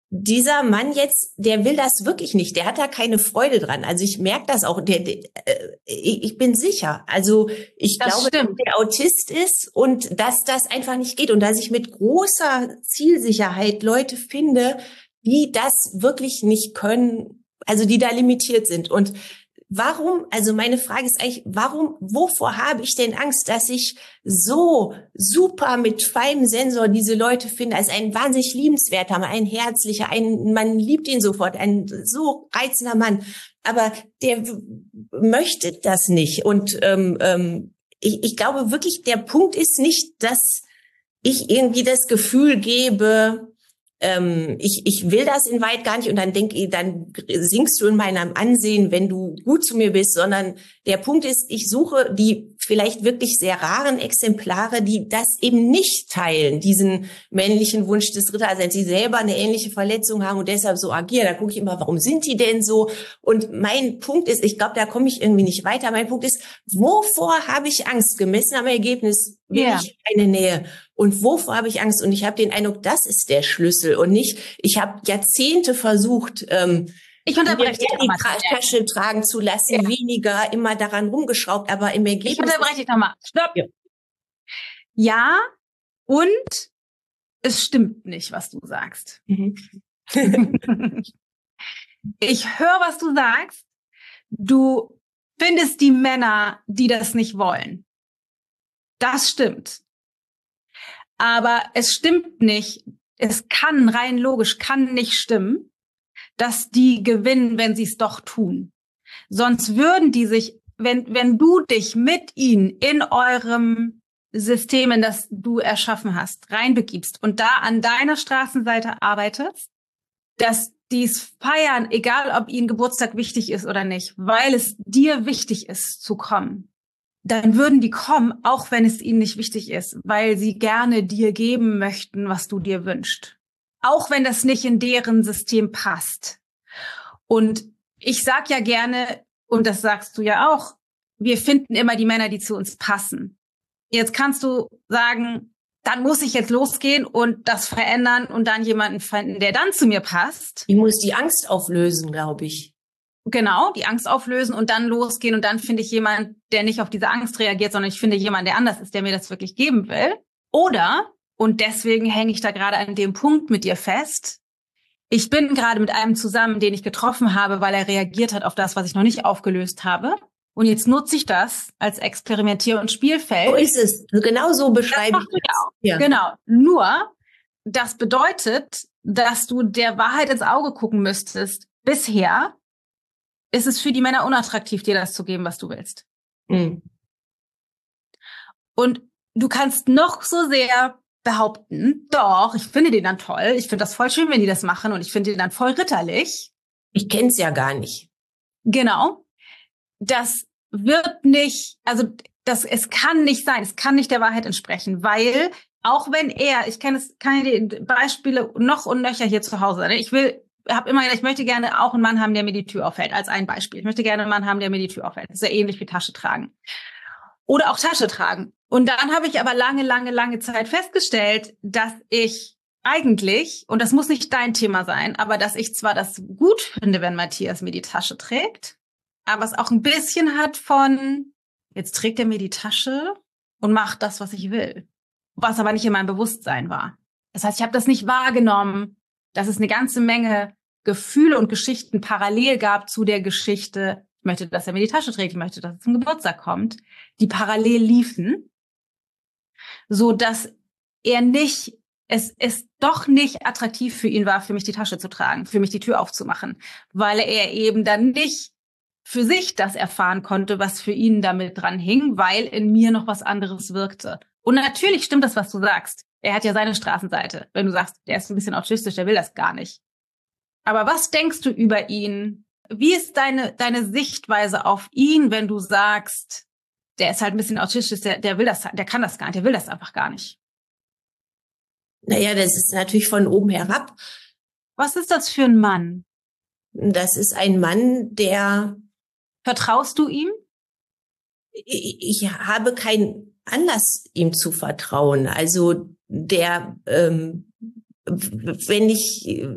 dieser Mann jetzt, der will das wirklich nicht. Der hat da keine Freude dran. Also ich merke das auch. Ich bin sicher. Also ich glaube, dass der Autist ist und dass das einfach nicht geht. Und dass ich mit großer Zielsicherheit Leute finde, die das wirklich nicht können, also die da limitiert sind. Und warum, also meine Frage ist eigentlich, wovor habe ich denn Angst, dass ich so super mit feinem Sensor diese Leute finde, als ein wahnsinnig liebenswerter, ein herzlicher, man liebt ihn sofort, ein so reizender Mann, aber der möchte das nicht. Und ich glaube wirklich, der Punkt ist nicht, dass ich irgendwie das Gefühl gebe, ich will das in Wahrheit gar nicht und dann sinkst du in meinem Ansehen, wenn du gut zu mir bist, sondern der Punkt ist, ich suche die vielleicht wirklich sehr raren Exemplare, die das eben nicht teilen, diesen männlichen Wunsch des Ritterseins, die selber eine ähnliche Verletzung haben und deshalb so agieren. Da gucke ich immer, warum sind die denn so? Und mein Punkt ist, ich glaube, da komme ich irgendwie nicht weiter. Mein Punkt ist, wovor habe ich Angst? Gemessen am Ergebnis will ich keine Nähe. Und wovor habe ich Angst? Und ich habe den Eindruck, das ist der Schlüssel und nicht, ich habe Jahrzehnte versucht, ich unterbreche dich die Tasche tragen zu lassen, weniger immer daran rumgeschraubt, aber im Ergebnis... Ich unterbreche dich nochmal. Stopp. Ja, und es stimmt nicht, was du sagst. Ich höre, was du sagst. Du findest die Männer, die das nicht wollen. Das stimmt. Aber es stimmt nicht, es kann rein logisch, kann nicht stimmen, dass die gewinnen, wenn sie es doch tun. Sonst würden die sich, wenn du dich mit ihnen in eurem System, in das du erschaffen hast, reinbegibst und da an deiner Straßenseite arbeitest, dass die es feiern, egal ob ihnen Geburtstag wichtig ist oder nicht, weil es dir wichtig ist zu kommen, dann würden die kommen, auch wenn es ihnen nicht wichtig ist, weil sie gerne dir geben möchten, was du dir wünschst. Auch wenn das nicht in deren System passt. Und ich sag ja gerne, und das sagst du ja auch, wir finden immer die Männer, die zu uns passen. Jetzt kannst du sagen, dann muss ich jetzt losgehen und das verändern und dann jemanden finden, der dann zu mir passt. Ich muss die Angst auflösen, glaube ich. Genau, die Angst auflösen und dann losgehen und dann finde ich jemanden, der nicht auf diese Angst reagiert, sondern ich finde jemanden, der anders ist, der mir das wirklich geben will. Oder, und deswegen hänge ich da gerade an dem Punkt mit dir fest, ich bin gerade mit einem zusammen, den ich getroffen habe, weil er reagiert hat auf das, was ich noch nicht aufgelöst habe. Und jetzt nutze ich das als Experimentier- und Spielfeld. So ist es. Genau so beschreibe ich das. Ja. Genau. Nur, das bedeutet, dass du der Wahrheit ins Auge gucken müsstest. Bisher ist es für die Männer unattraktiv, dir das zu geben, was du willst. Mhm. Und du kannst noch so sehr behaupten, doch, ich finde den dann toll, ich finde das voll schön, wenn die das machen und ich finde den dann voll ritterlich. Ich kenne es ja gar nicht. Genau. Das wird nicht, also es kann nicht sein, es kann nicht der Wahrheit entsprechen, weil auch wenn ich kann die Beispiele noch und nöcher hier zu Hause, ich möchte gerne auch einen Mann haben, der mir die Tür aufhält, als ein Beispiel. Ich möchte gerne einen Mann haben, der mir die Tür aufhält. Das ist ja ähnlich wie Tasche tragen. Oder auch Tasche tragen. Und dann habe ich aber lange Zeit festgestellt, dass ich eigentlich, und das muss nicht dein Thema sein, aber dass ich zwar das gut finde, wenn Matthias mir die Tasche trägt, aber es auch ein bisschen hat von, jetzt trägt er mir die Tasche und macht das, was ich will. Was aber nicht in meinem Bewusstsein war. Das heißt, ich habe das nicht wahrgenommen, dass es eine ganze Menge Gefühle und Geschichten parallel gab zu der Geschichte, ich möchte, dass er mir die Tasche trägt, ich möchte, dass er zum Geburtstag kommt, die parallel liefen, so dass es doch nicht attraktiv für ihn war, für mich die Tasche zu tragen, für mich die Tür aufzumachen, weil er eben dann nicht für sich das erfahren konnte, was für ihn damit dran hing, weil in mir noch was anderes wirkte. Und natürlich stimmt das, was du sagst. Er hat ja seine Straßenseite. Wenn du sagst, der ist ein bisschen autistisch, der will das gar nicht. Aber was denkst du über ihn? Wie ist deine Sichtweise auf ihn, wenn du sagst, der ist halt ein bisschen autistisch, der will das, der kann das gar nicht, der will das einfach gar nicht? Naja, das ist natürlich von oben herab. Was ist das für ein Mann? Das ist ein Mann, der... Vertraust du ihm? Ich habe keinen Anlass, ihm zu vertrauen. Also wenn ich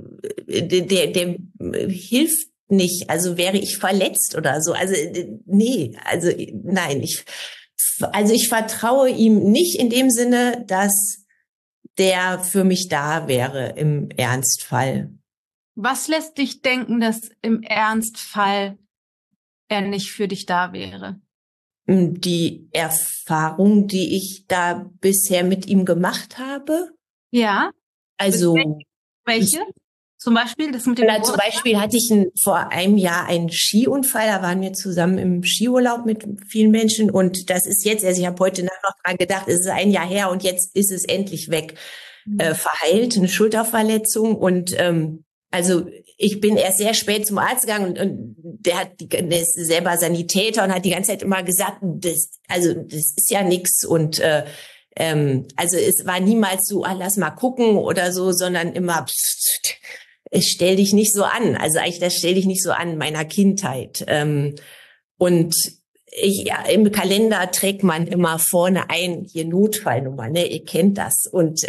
der hilft nicht. Also wäre ich verletzt oder so. Also nee, also nein, ich vertraue ihm nicht in dem Sinne, dass der für mich da wäre im Ernstfall. Was lässt dich denken, dass im Ernstfall er nicht für dich da wäre? Die Erfahrung, die ich da bisher mit ihm gemacht habe. Ja. Also welche? Zum Beispiel das mit dem Zum Beispiel hatte ich vor einem Jahr einen Skiunfall. Da waren wir zusammen im Skiurlaub mit vielen Menschen. Und das ist jetzt, also ich habe heute Nacht noch dran gedacht, es ist ein Jahr her und jetzt ist es endlich weg. Verheilt, eine Schulterverletzung. Und also ich bin erst sehr spät zum Arzt gegangen und der ist selber Sanitäter und hat die ganze Zeit immer gesagt, das ist ja nix. Und also es war niemals so, lass mal gucken oder so, sondern immer, stell dich nicht so an. Also eigentlich, das stell dich nicht so an meiner Kindheit. Und im Kalender trägt man immer vorne hier Notfallnummer, ne? Ihr kennt das. Und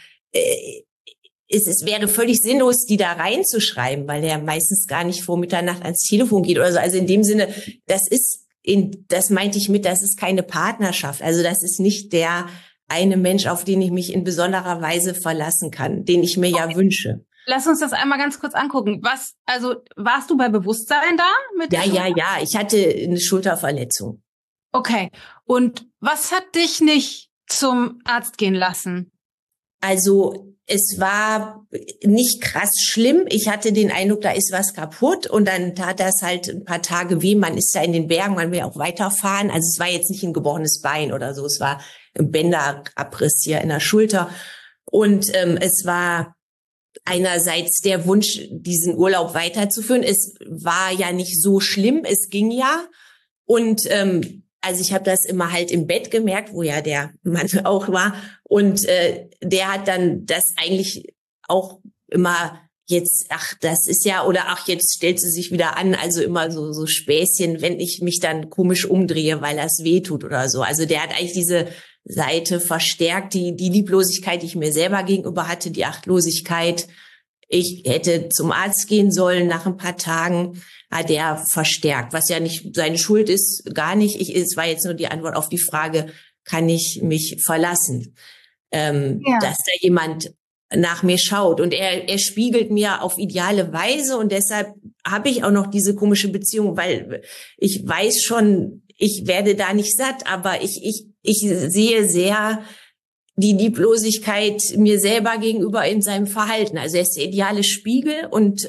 es wäre völlig sinnlos, die da reinzuschreiben, weil er meistens gar nicht vor Mitternacht ans Telefon geht oder so. Also in dem Sinne, das meinte ich mit, das ist keine Partnerschaft. Also das ist nicht der eine Mensch, auf den ich mich in besonderer Weise verlassen kann, den ich mir ja wünsche. Lass uns das einmal ganz kurz angucken. Warst du bei Bewusstsein da? Ja. Ich hatte eine Schulterverletzung. Okay. Und was hat dich nicht zum Arzt gehen lassen? Also es war nicht krass schlimm. Ich hatte den Eindruck, da ist was kaputt und dann tat das halt ein paar Tage weh. Man ist da in den Bergen, man will auch weiterfahren. Also es war jetzt nicht ein gebrochenes Bein oder so. Es war ein Bänderabriss hier in der Schulter. Und es war einerseits der Wunsch, diesen Urlaub weiterzuführen. Es war ja nicht so schlimm, es ging ja. Und also ich habe das immer halt im Bett gemerkt, wo ja der Mann auch war. Und der hat dann das eigentlich auch immer jetzt, das ist ja, oder jetzt stellt sie sich wieder an. Also immer so Späßchen, wenn ich mich dann komisch umdrehe, weil das weh tut oder so. Also der hat eigentlich diese Seite verstärkt, die Lieblosigkeit, die ich mir selber gegenüber hatte, die Achtlosigkeit. Ich hätte zum Arzt gehen sollen nach ein paar Tagen, hat er verstärkt, was ja nicht seine Schuld ist, gar nicht. Es war jetzt nur die Antwort auf die Frage, kann ich mich verlassen, dass da jemand nach mir schaut. Und er spiegelt mir auf ideale Weise und deshalb habe ich auch noch diese komische Beziehung, weil ich weiß schon, ich werde da nicht satt, aber ich sehe sehr die Lieblosigkeit mir selber gegenüber in seinem Verhalten. Also er ist der ideale Spiegel und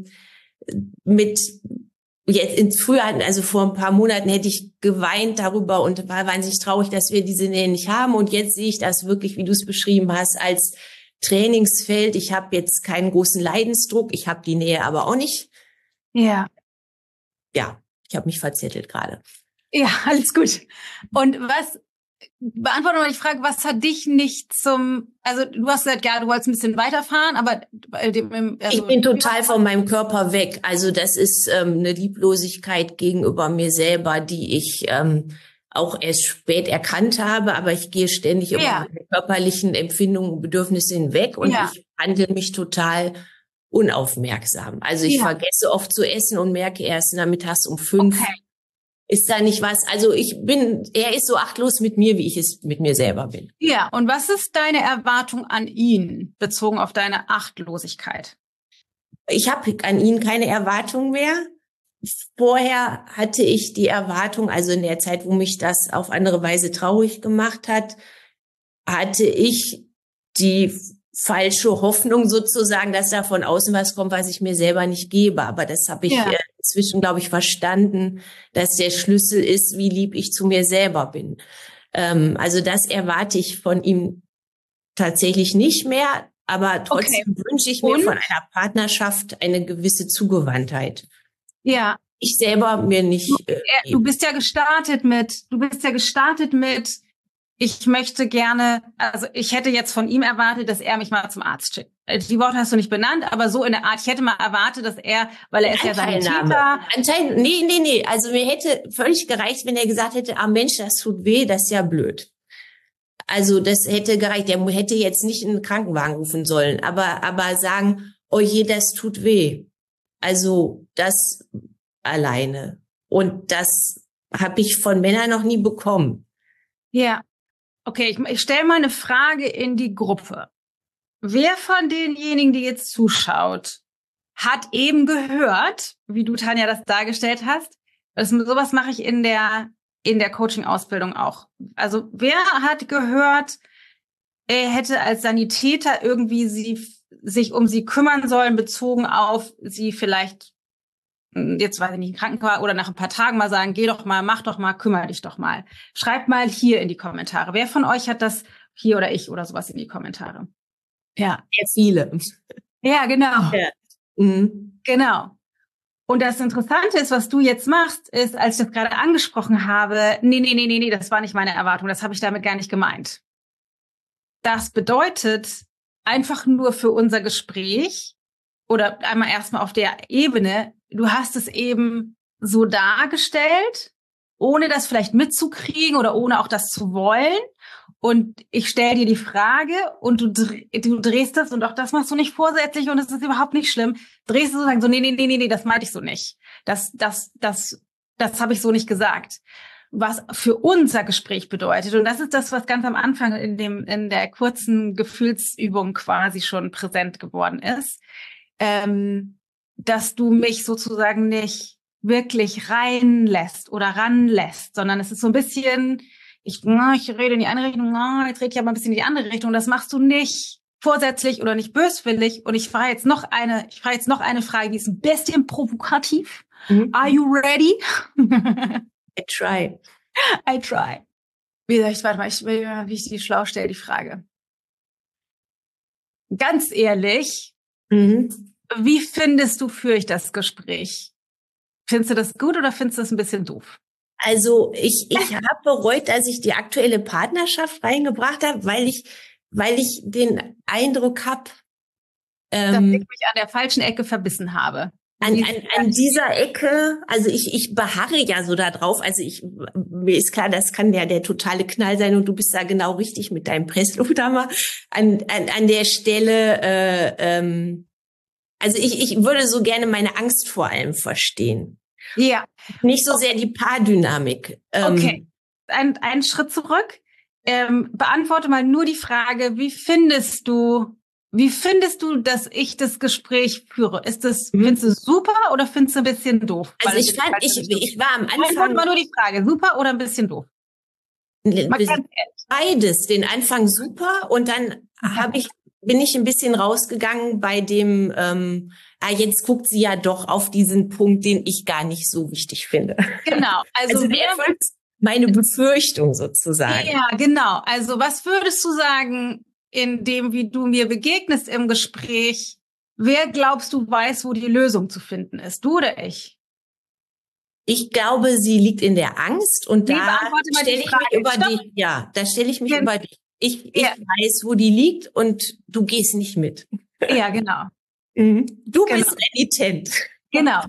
früher, also vor ein paar Monaten hätte ich geweint darüber und war wahnsinnig traurig, dass wir diese Nähe nicht haben. Und jetzt sehe ich das wirklich, wie du es beschrieben hast, als Trainingsfeld. Ich habe jetzt keinen großen Leidensdruck, ich habe die Nähe aber auch nicht. Ja. Ja, ich habe mich verzettelt gerade. Ja, alles gut. Und beantworte mal die Frage, was hat dich nicht also du hast gesagt, ja, du wolltest ein bisschen weiterfahren, aber ich bin total von meinem Körper weg. Also das ist eine Lieblosigkeit gegenüber mir selber, die ich auch erst spät erkannt habe, aber ich gehe ständig über meine körperlichen Empfindungen und Bedürfnisse hinweg und ich handle mich total unaufmerksam. Also ich vergesse oft zu essen und merke erst mittags um 5. Okay. Ist da nicht was? Also er ist so achtlos mit mir, wie ich es mit mir selber bin. Ja, und was ist deine Erwartung an ihn, bezogen auf deine Achtlosigkeit? Ich habe an ihn keine Erwartung mehr. Vorher hatte ich die Erwartung, also in der Zeit, wo mich das auf andere Weise traurig gemacht hat, hatte ich die falsche Hoffnung sozusagen, dass da von außen was kommt, was ich mir selber nicht gebe. Aber das habe ich inzwischen, glaube ich, verstanden, dass der Schlüssel ist, wie lieb ich zu mir selber bin. Also das erwarte ich von ihm tatsächlich nicht mehr, aber trotzdem wünsche ich mir von einer Partnerschaft eine gewisse Zugewandtheit. Ja. Ich selber mir nicht. Du bist ja gestartet mit, ich möchte gerne, also ich hätte jetzt von ihm erwartet, dass er mich mal zum Arzt schickt. Die Worte hast du nicht benannt, aber so in der Art. Ich hätte mal erwartet, dass weil er ist ja Sanitäter. Anscheinend, nee. Also mir hätte völlig gereicht, wenn er gesagt hätte, Mensch, das tut weh, das ist ja blöd. Also das hätte gereicht. Er hätte jetzt nicht einen Krankenwagen rufen sollen, aber sagen, oh je, das tut weh. Also das alleine. Und das habe ich von Männern noch nie bekommen. Ja, okay, ich stelle mal eine Frage in die Gruppe. Wer von denjenigen, die jetzt zuschaut, hat eben gehört, wie du, Tanja, das dargestellt hast? Sowas mache ich in der Coaching-Ausbildung auch. Also wer hat gehört, er hätte als Sanitäter irgendwie sich um sie kümmern sollen, bezogen auf sie vielleicht, jetzt weiß ich nicht, krank oder nach ein paar Tagen mal sagen, geh doch mal, mach doch mal, kümmere dich doch mal. Schreibt mal hier in die Kommentare. Wer von euch hat das hier oder ich oder sowas in die Kommentare? Ja. Sehr viele. Ja, genau. Ja. Mhm. Genau. Und das Interessante ist, was du jetzt machst, ist, als ich das gerade angesprochen habe, nee, das war nicht meine Erwartung, das habe ich damit gar nicht gemeint. Das bedeutet einfach nur für unser Gespräch oder einmal erstmal auf der Ebene, du hast es eben so dargestellt, ohne das vielleicht mitzukriegen oder ohne auch das zu wollen. Und ich stelle dir die Frage und du drehst das und auch das machst du nicht vorsätzlich und es ist überhaupt nicht schlimm. Drehst du sozusagen so, nee, das meinte ich so nicht. Das habe ich so nicht gesagt. Was für unser Gespräch bedeutet. Und das ist das, was ganz am Anfang in der kurzen Gefühlsübung quasi schon präsent geworden ist. Dass du mich sozusagen nicht wirklich reinlässt oder ranlässt, sondern es ist so ein bisschen, ich rede in die eine Richtung, jetzt rede ich aber ein bisschen in die andere Richtung. Das machst du nicht vorsätzlich oder nicht böswillig. Und ich frage jetzt noch eine Frage, die ist ein bisschen provokativ. Are you ready? I try. Wie ich die schlau stelle, die Frage. Ganz ehrlich, wie führe ich das Gespräch? Findest du das gut oder findest du das ein bisschen doof? Also ich habe bereut, dass ich die aktuelle Partnerschaft reingebracht habe, weil ich den Eindruck habe, dass ich mich an der falschen Ecke verbissen habe. An dieser Ecke, also ich beharre ja so da drauf, also mir ist klar, das kann ja der totale Knall sein und du bist da genau richtig mit deinem Pressluft da mal an der Stelle, also ich würde so gerne meine Angst vor allem verstehen. Ja. Nicht so sehr die Paardynamik. Okay, einen Schritt zurück. Beantworte mal nur die Frage, wie findest du, dass ich das Gespräch führe? Findest du super oder findest du ein bisschen doof? Also ich war am Anfang. Beantworte mal nur die Frage, super oder ein bisschen doof? Beides, den Anfang super und dann bin ich ein bisschen rausgegangen bei dem, jetzt guckt sie ja doch auf diesen Punkt, den ich gar nicht so wichtig finde. Genau. Also meine Befürchtung sozusagen. Ja, genau. Also was würdest du sagen, in dem, wie du mir begegnest im Gespräch, wer glaubst du weiß, wo die Lösung zu finden ist? Du oder ich? Ich glaube, sie liegt in der Angst und da stelle ich mich über dich. Ja, da stelle ich mich über dich. Ich weiß, wo die liegt und du gehst nicht mit. Ja, genau. Du bist renitent. Genau.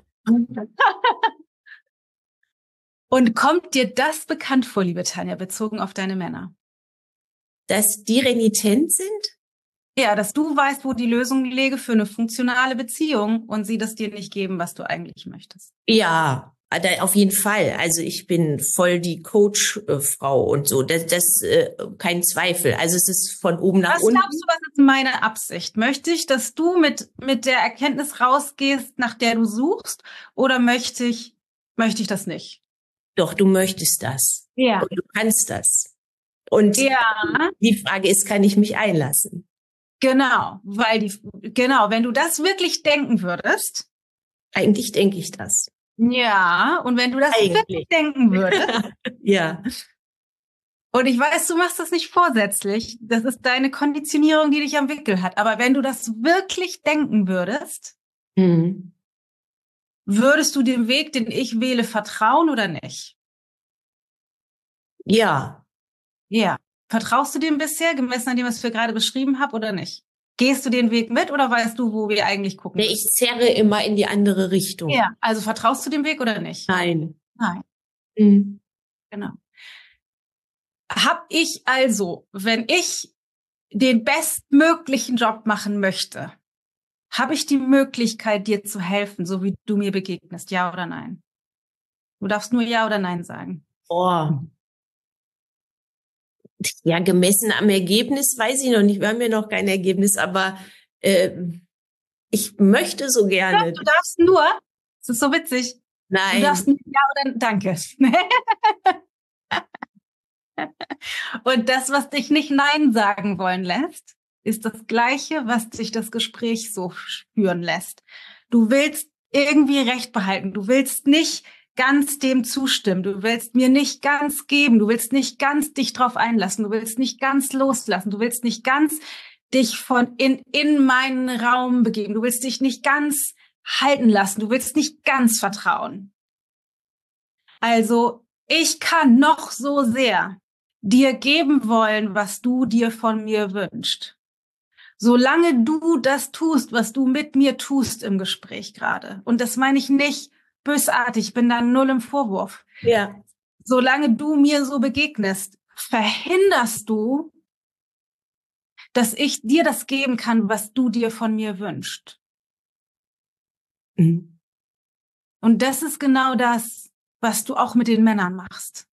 Und kommt dir das bekannt vor, liebe Tanja, bezogen auf deine Männer? Dass die renitent sind? Ja, dass du weißt, wo die Lösung liege für eine funktionale Beziehung und sie das dir nicht geben, was du eigentlich möchtest. Ja, auf jeden Fall. Also ich bin voll die Coach-Frau und so. Das kein Zweifel. Also es ist von oben nach unten. Was glaubst du, was ist meine Absicht? Möchte ich, dass du mit der Erkenntnis rausgehst, nach der du suchst, oder möchte ich das nicht? Doch, du möchtest das. Ja. Und du kannst das. Und die Frage ist, kann ich mich einlassen? Genau, wenn du das wirklich denken würdest. Eigentlich denke ich das. Ja, und wenn du das wirklich denken würdest. Ja. Und ich weiß, du machst das nicht vorsätzlich. Das ist deine Konditionierung, die dich am Wickel hat. Aber wenn du das wirklich denken würdest, würdest du dem Weg, den ich wähle, vertrauen oder nicht? Ja. Ja. Vertraust du dem bisher, gemessen an dem, was ich gerade beschrieben habe, oder nicht? Gehst du den Weg mit oder weißt du, wo wir eigentlich gucken? Nee, ich zerre immer in die andere Richtung. Ja, also vertraust du dem Weg oder nicht? Nein. Genau. Hab ich also, wenn ich den bestmöglichen Job machen möchte, habe ich die Möglichkeit, dir zu helfen, so wie du mir begegnest, ja oder nein? Du darfst nur ja oder nein sagen. Oh. Ja, gemessen am Ergebnis weiß ich noch nicht. Wir haben ja noch kein Ergebnis, aber ich möchte so gerne. Ja, du darfst nur, das ist so witzig, Nein. du darfst nur ja oder danke. Und das, was dich nicht Nein sagen wollen lässt, ist das Gleiche, was dich das Gespräch so spüren lässt. Du willst irgendwie Recht behalten. Du willst nicht ganz dem zustimmen. Du willst mir nicht ganz geben. Du willst nicht ganz dich drauf einlassen. Du willst nicht ganz loslassen. Du willst nicht ganz dich in meinen Raum begeben. Du willst dich nicht ganz halten lassen. Du willst nicht ganz vertrauen. Also, ich kann noch so sehr dir geben wollen, was du dir von mir wünschst. Solange du das tust, was du mit mir tust im Gespräch gerade, und das meine ich nicht bösartig, ich bin da null im Vorwurf. Ja. Solange du mir so begegnest, verhinderst du, dass ich dir das geben kann, was du dir von mir wünschst. Mhm. Und das ist genau das, was du auch mit den Männern machst.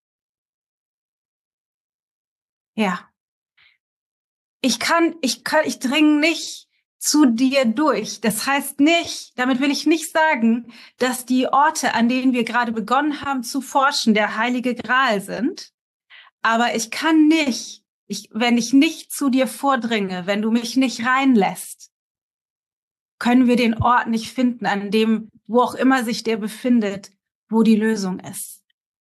Ja. Ich dringe nicht zu dir durch. Das heißt nicht, damit will ich nicht sagen, dass die Orte, an denen wir gerade begonnen haben zu forschen, der heilige Gral sind. Aber ich kann nicht, wenn ich nicht zu dir vordringe, wenn du mich nicht reinlässt, können wir den Ort nicht finden, an dem, wo auch immer sich der befindet, wo die Lösung ist.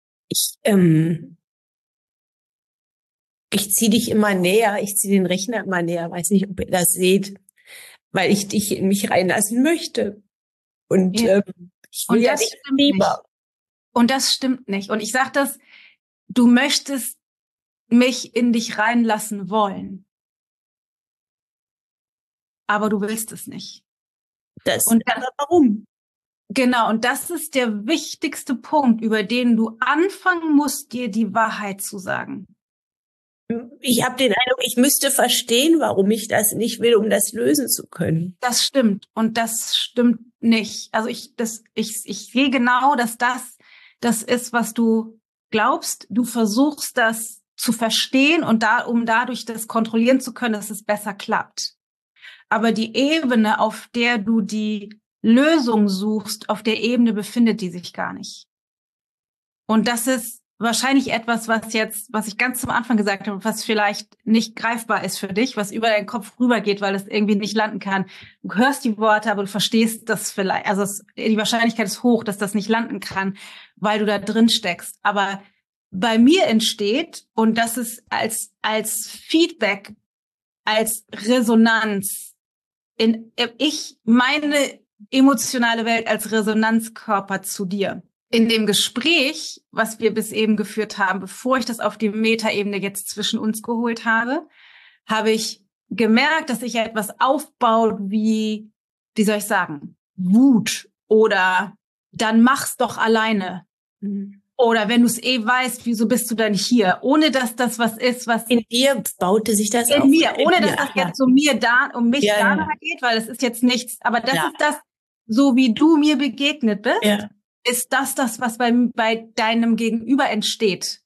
Ich ziehe dich immer näher, ich ziehe den Rechner immer näher, weiß nicht, ob ihr das seht, weil ich dich in mich reinlassen möchte. Und Ja. ich will ja nicht lieber. Und das stimmt nicht. Und ich sage das, du möchtest mich in dich reinlassen wollen. Aber du willst es nicht. Aber warum? Genau, und das ist der wichtigste Punkt, über den du anfangen musst, dir die Wahrheit zu sagen. Ich habe den Eindruck, ich müsste verstehen, warum ich das nicht will, um das lösen zu können. Das stimmt und das stimmt nicht. Also ich sehe genau, dass das ist, was du glaubst. Du versuchst das zu verstehen und um dadurch das kontrollieren zu können, dass es besser klappt. Aber die Ebene, auf der du die Lösung suchst, auf der Ebene befindet die sich gar nicht. Und das ist wahrscheinlich etwas, was ich ganz zum Anfang gesagt habe, was vielleicht nicht greifbar ist für dich, was über deinen Kopf rübergeht, weil es irgendwie nicht landen kann. Du hörst die Worte, aber du verstehst das vielleicht. Also die Wahrscheinlichkeit ist hoch, dass das nicht landen kann, weil du da drin steckst. Aber bei mir entsteht, und das ist als Feedback, als Resonanz, meine emotionale Welt als Resonanzkörper zu dir. In dem Gespräch, was wir bis eben geführt haben, bevor ich das auf die Metaebene jetzt zwischen uns geholt habe, habe ich gemerkt, dass sich etwas aufbaut wie soll ich sagen, Wut oder dann mach's doch alleine. Oder wenn du es weißt, wieso bist du dann hier? Ohne dass das was ist, was in dir baute sich das in auf. mir, ohne dass das jetzt um mich ja. geht, weil es ist jetzt nichts. Aber das ist das, so wie du mir begegnet bist. Ja. Ist das, was bei deinem Gegenüber entsteht.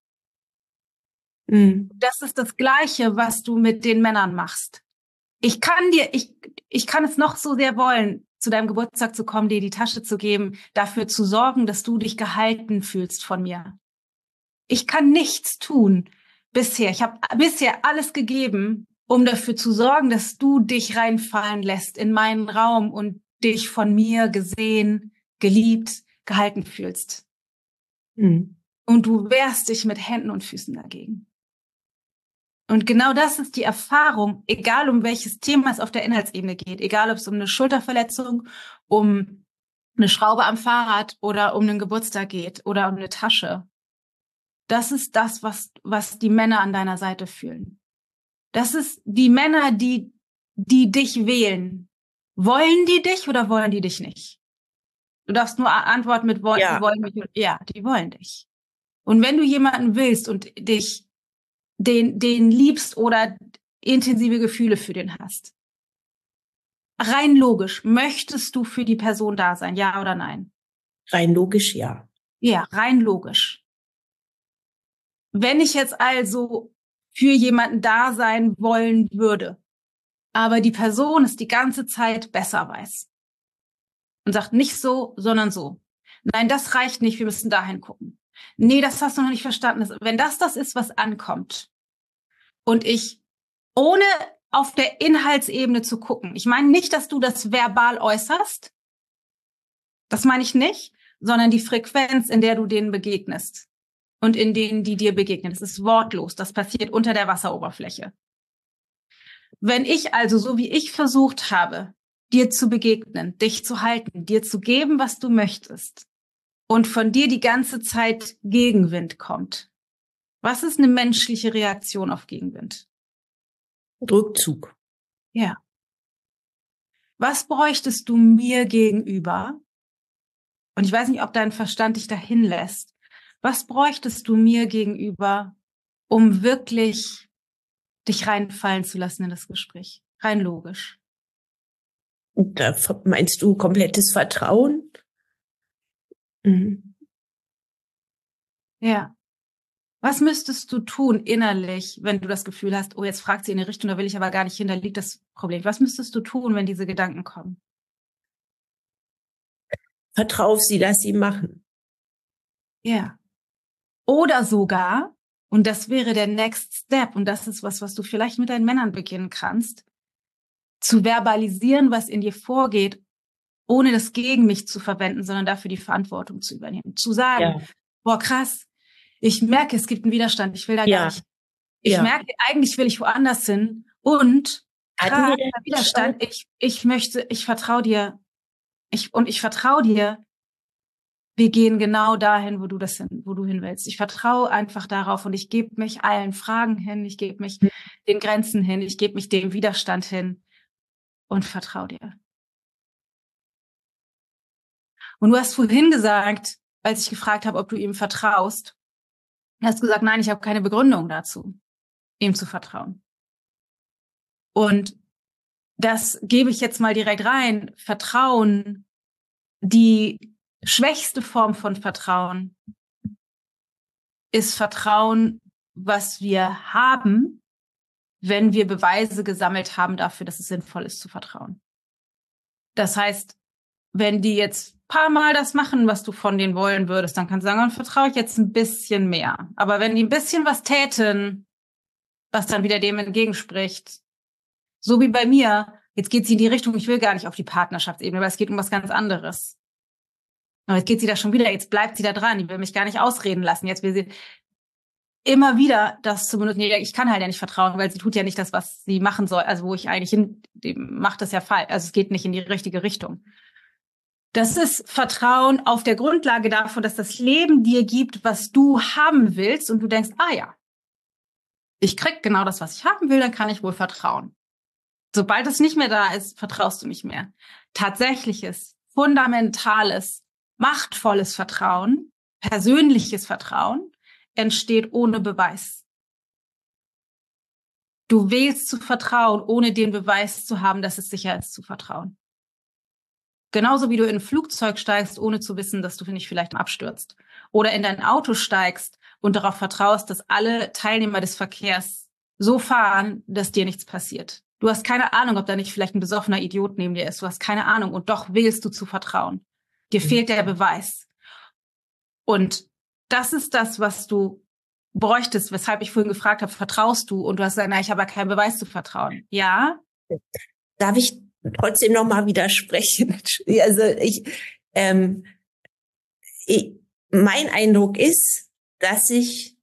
Das ist das Gleiche, was du mit den Männern machst. Ich kann es noch so sehr wollen, zu deinem Geburtstag zu kommen, dir die Tasche zu geben, dafür zu sorgen, dass du dich gehalten fühlst von mir. Ich kann nichts tun bisher. Ich habe bisher alles gegeben, um dafür zu sorgen, dass du dich reinfallen lässt in meinen Raum und dich von mir gesehen, geliebt, gehalten fühlst. Und du wehrst dich mit Händen und Füßen dagegen. Und genau das ist die Erfahrung, egal um welches Thema es auf der Inhaltsebene geht, egal ob es um eine Schulterverletzung, um eine Schraube am Fahrrad oder um einen Geburtstag geht oder um eine Tasche. Das ist das, was die Männer an deiner Seite fühlen. Das ist die Männer, die dich wählen. Wollen die dich oder wollen die dich nicht? Du darfst nur antworten mit Worten, die wollen mich. Ja, die wollen dich. Und wenn du jemanden willst und den liebst oder intensive Gefühle für den hast, rein logisch, möchtest du für die Person da sein, ja oder nein? Rein logisch, ja. Ja, rein logisch. Wenn ich jetzt also für jemanden da sein wollen würde, aber die Person es die ganze Zeit besser weiß und sagt nicht so, sondern so. Nein, das reicht nicht, wir müssen dahin gucken. Nee, das hast du noch nicht verstanden. Wenn das ist, was ankommt und ich ohne auf der Inhaltsebene zu gucken, ich meine nicht, dass du das verbal äußerst, das meine ich nicht, sondern die Frequenz, in der du denen begegnest und in denen die dir begegnen. Das ist wortlos, das passiert unter der Wasseroberfläche. Wenn ich also, so wie ich versucht habe, dir zu begegnen, dich zu halten, dir zu geben, was du möchtest, und von dir die ganze Zeit Gegenwind kommt, was ist eine menschliche Reaktion auf Gegenwind? Rückzug. Ja. Was bräuchtest du mir gegenüber? Und ich weiß nicht, ob dein Verstand dich dahin lässt. Was bräuchtest du mir gegenüber, um wirklich dich reinfallen zu lassen in das Gespräch? Rein logisch. Da meinst du komplettes Vertrauen? Mhm. Ja. Was müsstest du tun innerlich, wenn du das Gefühl hast, oh, jetzt fragt sie in die Richtung, da will ich aber gar nicht hin, da liegt das Problem. Was müsstest du tun, wenn diese Gedanken kommen? Vertrau auf sie, lass sie machen. Ja. Oder sogar, und das wäre der Next Step, und das ist was du vielleicht mit deinen Männern beginnen kannst, zu verbalisieren, was in dir vorgeht, ohne das gegen mich zu verwenden, sondern dafür die Verantwortung zu übernehmen. Zu sagen, boah, krass, ich merke, es gibt einen Widerstand, ich will da gar nicht. Ich merke, eigentlich will ich woanders hin und krass, der Widerstand, ich vertraue dir, ich vertraue dir, wir gehen genau dahin, wo du hin willst. Ich vertraue einfach darauf und ich gebe mich allen Fragen hin, ich gebe mich den Grenzen hin, ich gebe mich dem Widerstand hin und vertraue dir. Und du hast vorhin gesagt, als ich gefragt habe, ob du ihm vertraust, hast gesagt, nein, ich habe keine Begründung dazu, ihm zu vertrauen. Und das gebe ich jetzt mal direkt rein. Vertrauen, die schwächste Form von Vertrauen ist Vertrauen, was wir haben, wenn wir Beweise gesammelt haben dafür, dass es sinnvoll ist zu vertrauen. Das heißt, wenn die jetzt ein paar Mal das machen, was du von denen wollen würdest, dann kannst du sagen, dann vertraue ich jetzt ein bisschen mehr. Aber wenn die ein bisschen was täten, was dann wieder dem entgegenspricht, so wie bei mir, jetzt geht sie in die Richtung, ich will gar nicht auf die Partnerschaftsebene, weil es geht um was ganz anderes. Aber jetzt geht sie da schon wieder, jetzt bleibt sie da dran, die will mich gar nicht ausreden lassen. Jetzt will sie immer wieder das zu benutzen. Ich kann halt ja nicht vertrauen, weil sie tut ja nicht das, was sie machen soll. Also wo ich eigentlich hin, die macht das ja falsch. Also es geht nicht in die richtige Richtung. Das ist Vertrauen auf der Grundlage davon, dass das Leben dir gibt, was du haben willst und du denkst, ah ja, ich krieg genau das, was ich haben will, dann kann ich wohl vertrauen. Sobald es nicht mehr da ist, vertraust du nicht mehr. Tatsächliches, fundamentales, machtvolles Vertrauen, persönliches Vertrauen entsteht ohne Beweis. Du wählst zu vertrauen, ohne den Beweis zu haben, dass es sicher ist zu vertrauen. Genauso wie du in ein Flugzeug steigst, ohne zu wissen, dass du nicht vielleicht abstürzt. Oder in dein Auto steigst und darauf vertraust, dass alle Teilnehmer des Verkehrs so fahren, dass dir nichts passiert. Du hast keine Ahnung, ob da nicht vielleicht ein besoffener Idiot neben dir ist. Du hast keine Ahnung und doch wählst du zu vertrauen. Dir fehlt der Beweis. Und das ist das, was du bräuchtest, weshalb ich vorhin gefragt habe, vertraust du? Und du hast gesagt, na, ich habe ja keinen Beweis zu vertrauen. Ja? Darf ich trotzdem noch mal widersprechen? Also mein Eindruck ist, dass ich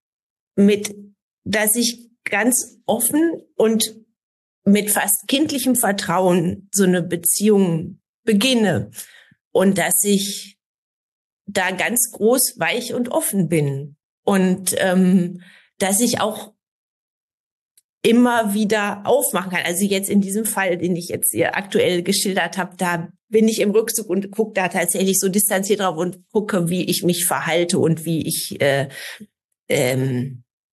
ganz offen und mit fast kindlichem Vertrauen so eine Beziehung beginne und dass ich da ganz groß, weich und offen bin und dass ich auch immer wieder aufmachen kann. Also jetzt in diesem Fall, den ich jetzt hier aktuell geschildert habe, da bin ich im Rückzug und gucke da tatsächlich so distanziert drauf und gucke, wie ich mich verhalte und wie ich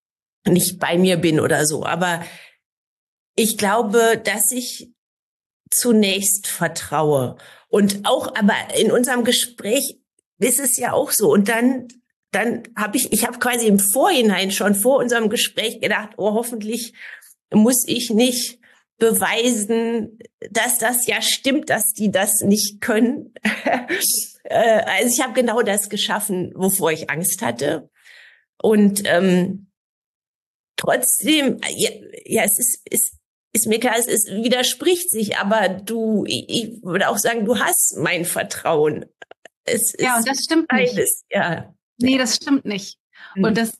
nicht bei mir bin oder so. Aber ich glaube, dass ich zunächst vertraue. Und auch, aber in unserem Gespräch ist es ja auch so. Und dann habe ich habe quasi im Vorhinein schon vor unserem Gespräch gedacht, oh, hoffentlich muss ich nicht beweisen, dass das ja stimmt, dass die das nicht können. Also ich habe genau das geschaffen, wovor ich Angst hatte. Und trotzdem, ja, es ist mir klar, es widerspricht sich, aber ich würde auch sagen, du hast mein Vertrauen. Ja, und das stimmt nicht. Ja. Nee, das stimmt nicht. Und das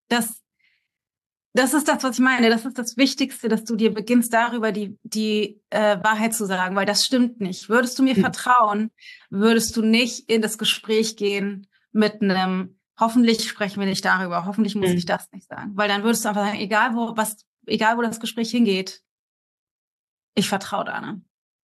ist das, was ich meine. Das ist das Wichtigste, dass du dir beginnst, darüber die Wahrheit zu sagen, weil das stimmt nicht. Würdest du mir vertrauen, würdest du nicht in das Gespräch gehen mit einem, hoffentlich sprechen wir nicht darüber, hoffentlich muss ich das nicht sagen. Weil dann würdest du einfach sagen, egal wo das Gespräch hingeht, ich vertraue Dana.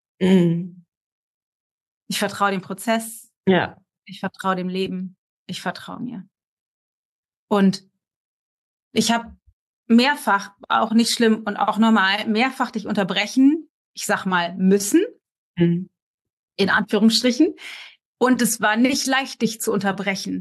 Ich vertraue dem Prozess. Ja. Ich vertraue dem Leben. Ich vertraue mir. Und ich habe mehrfach, auch nicht schlimm und auch normal, mehrfach dich unterbrechen, ich sag mal müssen, in Anführungsstrichen. Und es war nicht leicht, dich zu unterbrechen.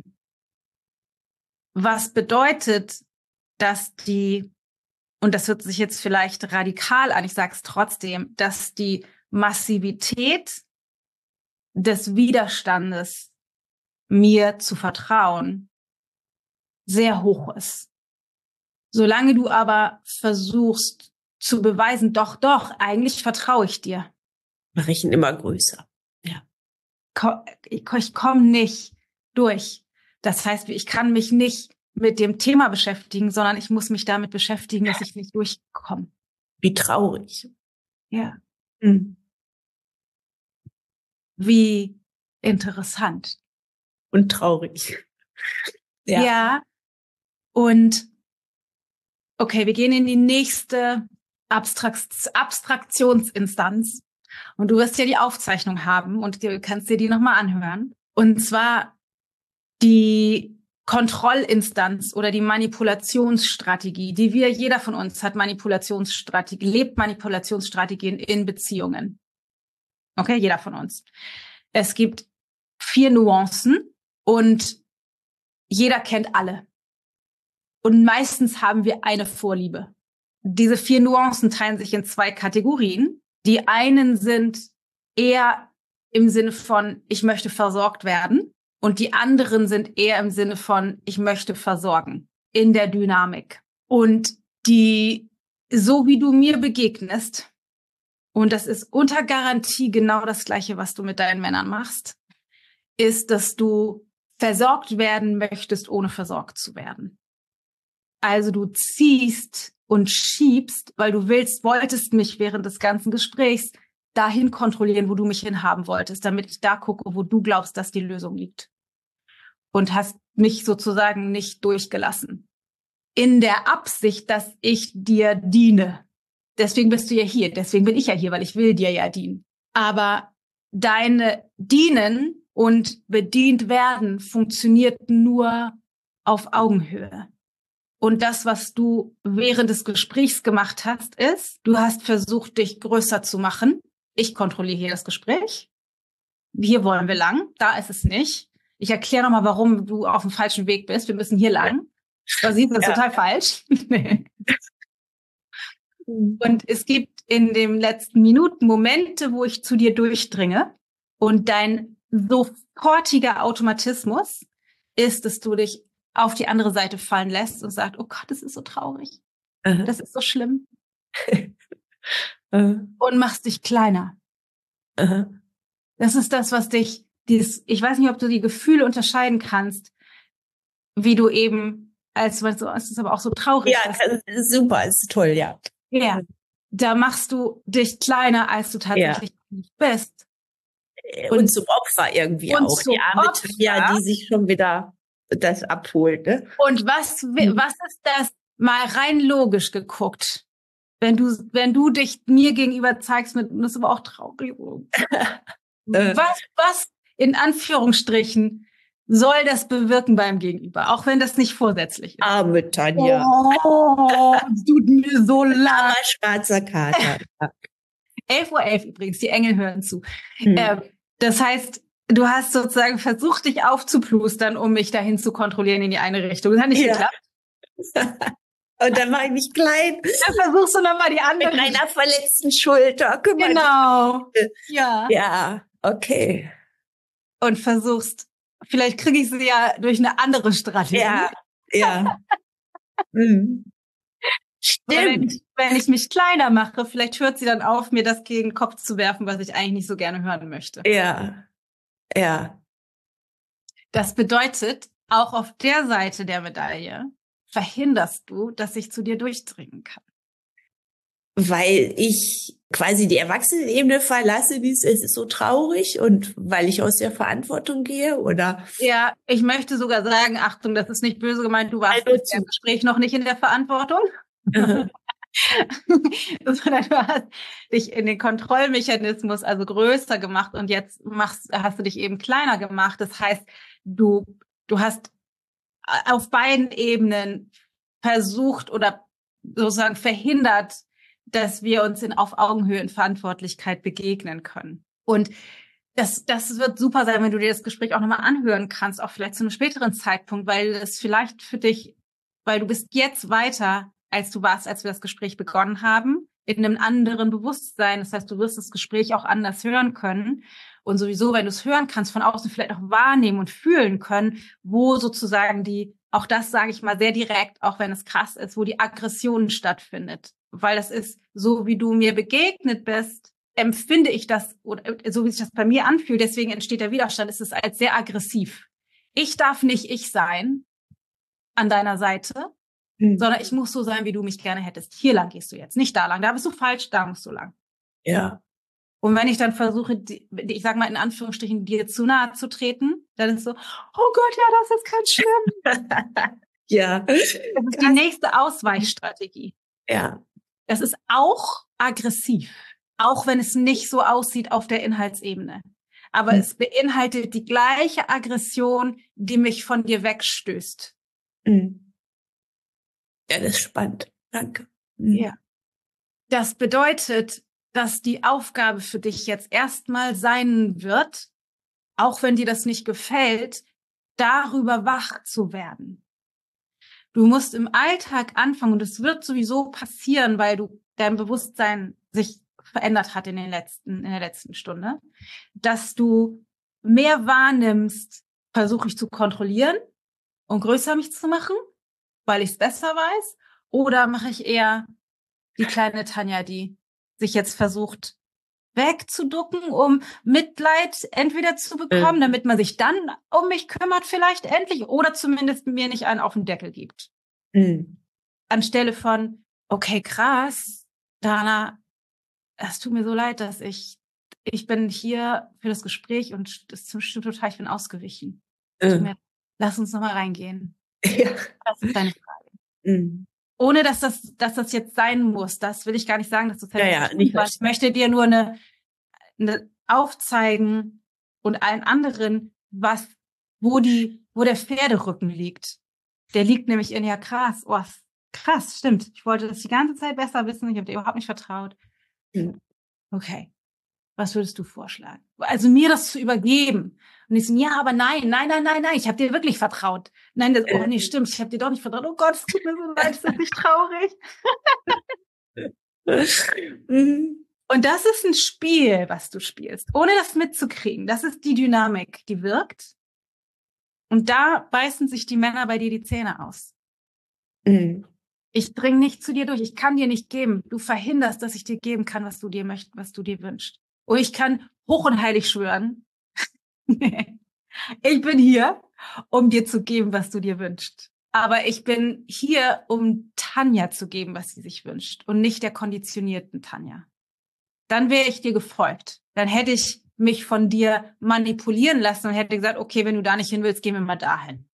Was bedeutet, dass und das hört sich jetzt vielleicht radikal an, ich sage es trotzdem, dass die Massivität des Widerstandes, mir zu vertrauen, sehr hoch ist. Solange du aber versuchst zu beweisen, doch, eigentlich vertraue ich dir. Mache ich ihn immer größer. Ja. Ich komme nicht durch. Das heißt, ich kann mich nicht mit dem Thema beschäftigen, sondern ich muss mich damit beschäftigen, dass ich nicht durchkomme. Wie traurig. Ja. Wie interessant. Und traurig. Ja. Und okay, wir gehen in die nächste Abstraktionsinstanz. Und du wirst ja die Aufzeichnung haben und du kannst dir die nochmal anhören. Und zwar die Kontrollinstanz oder die Manipulationsstrategie, jeder von uns hat lebt Manipulationsstrategien in Beziehungen. Okay, jeder von uns. Es gibt 4 Nuancen und jeder kennt alle. Und meistens haben wir eine Vorliebe. Diese 4 Nuancen teilen sich in 2 Kategorien. Die einen sind eher im Sinne von, ich möchte versorgt werden. Und die anderen sind eher im Sinne von, ich möchte versorgen. In der Dynamik. Und so wie du mir begegnest, und das ist unter Garantie genau das Gleiche, was du mit deinen Männern machst, ist, dass du versorgt werden möchtest, ohne versorgt zu werden. Also du ziehst und schiebst, weil du wolltest mich während des ganzen Gesprächs dahin kontrollieren, wo du mich hinhaben wolltest, damit ich da gucke, wo du glaubst, dass die Lösung liegt. Und hast mich sozusagen nicht durchgelassen. In der Absicht, dass ich dir diene. Deswegen bist du ja hier. Deswegen bin ich ja hier, weil ich will dir ja dienen. Aber deine Dienen und bedient werden funktioniert nur auf Augenhöhe. Und das, was du während des Gesprächs gemacht hast, ist, du hast versucht, dich größer zu machen. Ich kontrolliere hier das Gespräch. Hier wollen wir lang, da ist es nicht. Ich erkläre nochmal, warum du auf dem falschen Weg bist. Wir müssen hier lang. Da siehst du, das ist total falsch. Und es gibt in den letzten Minuten Momente, wo ich zu dir durchdringe. Und dein sofortiger Automatismus ist, dass du dich auf die andere Seite fallen lässt und sagst, oh Gott, das ist so traurig. Das ist so schlimm. Und machst dich kleiner. Das ist das, was dich, ich weiß nicht, ob du die Gefühle unterscheiden kannst, wie du eben, als du so, es ist aber auch so traurig. Ja, das ist super, ist toll, ja. Ja, da machst du dich kleiner, als du tatsächlich nicht bist. Und zum Opfer irgendwie auch. Die arme Tanja, die sich schon wieder das abholt. Ne? Und was ist das, mal rein logisch geguckt, wenn du dich mir gegenüber zeigst das ist aber auch traurig. Was in Anführungsstrichen soll das bewirken beim Gegenüber, auch wenn das nicht vorsätzlich ist? Arme Tanja. Oh, es tut mir so leid. Armer schwarzer Kater. 11:11 Uhr übrigens, die Engel hören zu. Mhm. Das heißt, du hast sozusagen versucht, dich aufzuplustern, um mich dahin zu kontrollieren in die eine Richtung. Das hat nicht geklappt. Und dann mache ich mich klein. Dann versuchst du nochmal die andere. Mit meiner verletzten Schulter. Genau. Ja. Ja, okay. Und versuchst, vielleicht kriege ich sie ja durch eine andere Strategie. Ja. Mhm. Stimmt. Wenn ich mich kleiner mache, vielleicht hört sie dann auf, mir das gegen den Kopf zu werfen, was ich eigentlich nicht so gerne hören möchte. Ja. Das bedeutet, auch auf der Seite der Medaille verhinderst du, dass ich zu dir durchdringen kann. Weil ich quasi die Erwachsenenebene verlasse, es ist so traurig und weil ich aus der Verantwortung gehe, oder? Ja, ich möchte sogar sagen, Achtung, das ist nicht böse gemeint, du warst im Gespräch noch nicht in der Verantwortung. Sondern du hast dich in den Kontrollmechanismus also größer gemacht und jetzt hast du dich eben kleiner gemacht. Das heißt, du hast auf beiden Ebenen versucht oder sozusagen verhindert, dass wir uns auf Augenhöhe in Verantwortlichkeit begegnen können. Und das wird super sein, wenn du dir das Gespräch auch nochmal anhören kannst, auch vielleicht zu einem späteren Zeitpunkt, weil es vielleicht für dich, weil du bist jetzt weiter, als du warst, als wir das Gespräch begonnen haben, in einem anderen Bewusstsein. Das heißt, du wirst das Gespräch auch anders hören können. Und sowieso, wenn du es hören kannst, von außen vielleicht auch wahrnehmen und fühlen können, wo sozusagen auch das sage ich mal sehr direkt, auch wenn es krass ist, wo die Aggression stattfindet. Weil das ist, so wie du mir begegnet bist, empfinde ich das, oder so wie sich das bei mir anfühlt, deswegen entsteht der Widerstand, ist es als sehr aggressiv. Ich darf nicht ich sein an deiner Seite, sondern ich muss so sein, wie du mich gerne hättest. Hier lang gehst du jetzt, nicht da lang. Da bist du falsch, da musst du lang. Ja. Und wenn ich dann versuche, ich sag mal in Anführungsstrichen, dir zu nahe zu treten, dann ist so, oh Gott, ja, das ist ganz schlimm. Ja. Das ist die nächste Ausweichstrategie. Ja. Das ist auch aggressiv, auch wenn es nicht so aussieht auf der Inhaltsebene. Aber es beinhaltet die gleiche Aggression, die mich von dir wegstößt. Ja, das ist spannend. Danke. Ja. Das bedeutet, dass die Aufgabe für dich jetzt erstmal sein wird, auch wenn dir das nicht gefällt, darüber wach zu werden. Du musst im Alltag anfangen, und es wird sowieso passieren, weil dein Bewusstsein sich verändert hat in der letzten Stunde, dass du mehr wahrnimmst, versuche ich zu kontrollieren und größer mich zu machen, weil ich es besser weiß, oder mache ich eher die kleine Tanja, die sich jetzt versucht wegzuducken, um Mitleid entweder zu bekommen, damit man sich dann um mich kümmert vielleicht endlich, oder zumindest mir nicht einen auf den Deckel gibt. Anstelle von, okay, krass, Dana, es tut mir so leid, dass ich bin hier für das Gespräch und das stimmt total, ich bin ausgewichen. Lass uns nochmal reingehen. Ja. Das ist deine Frage. Ohne, dass das jetzt sein muss. Das will ich gar nicht sagen, dass du nicht was. Ich möchte dir nur eine aufzeigen und allen anderen, wo der Pferderücken liegt. Der liegt nämlich in, ja krass, krass, stimmt. Ich wollte das die ganze Zeit besser wissen, ich habe dir überhaupt nicht vertraut. Okay, was würdest du vorschlagen? Also mir das zu übergeben. Und ich so, ja, aber nein, ich habe dir wirklich vertraut. Nein, nee, stimmt, ich habe dir doch nicht vertraut. Oh Gott, es tut mir so leid, ist das nicht traurig? Und das ist ein Spiel, was du spielst, ohne das mitzukriegen. Das ist die Dynamik, die wirkt. Und da beißen sich die Männer bei dir die Zähne aus. Ich dringe nicht zu dir durch, ich kann dir nicht geben. Du verhinderst, dass ich dir geben kann, was du dir möchtest, was du dir wünschst. Und ich kann hoch und heilig schwören, ich bin hier, um dir zu geben, was du dir wünschst. Aber ich bin hier, um Tanja zu geben, was sie sich wünscht und nicht der konditionierten Tanja. Dann wäre ich dir gefolgt. Dann hätte ich mich von dir manipulieren lassen und hätte gesagt, okay, wenn du da nicht hin willst, gehen wir mal dahin.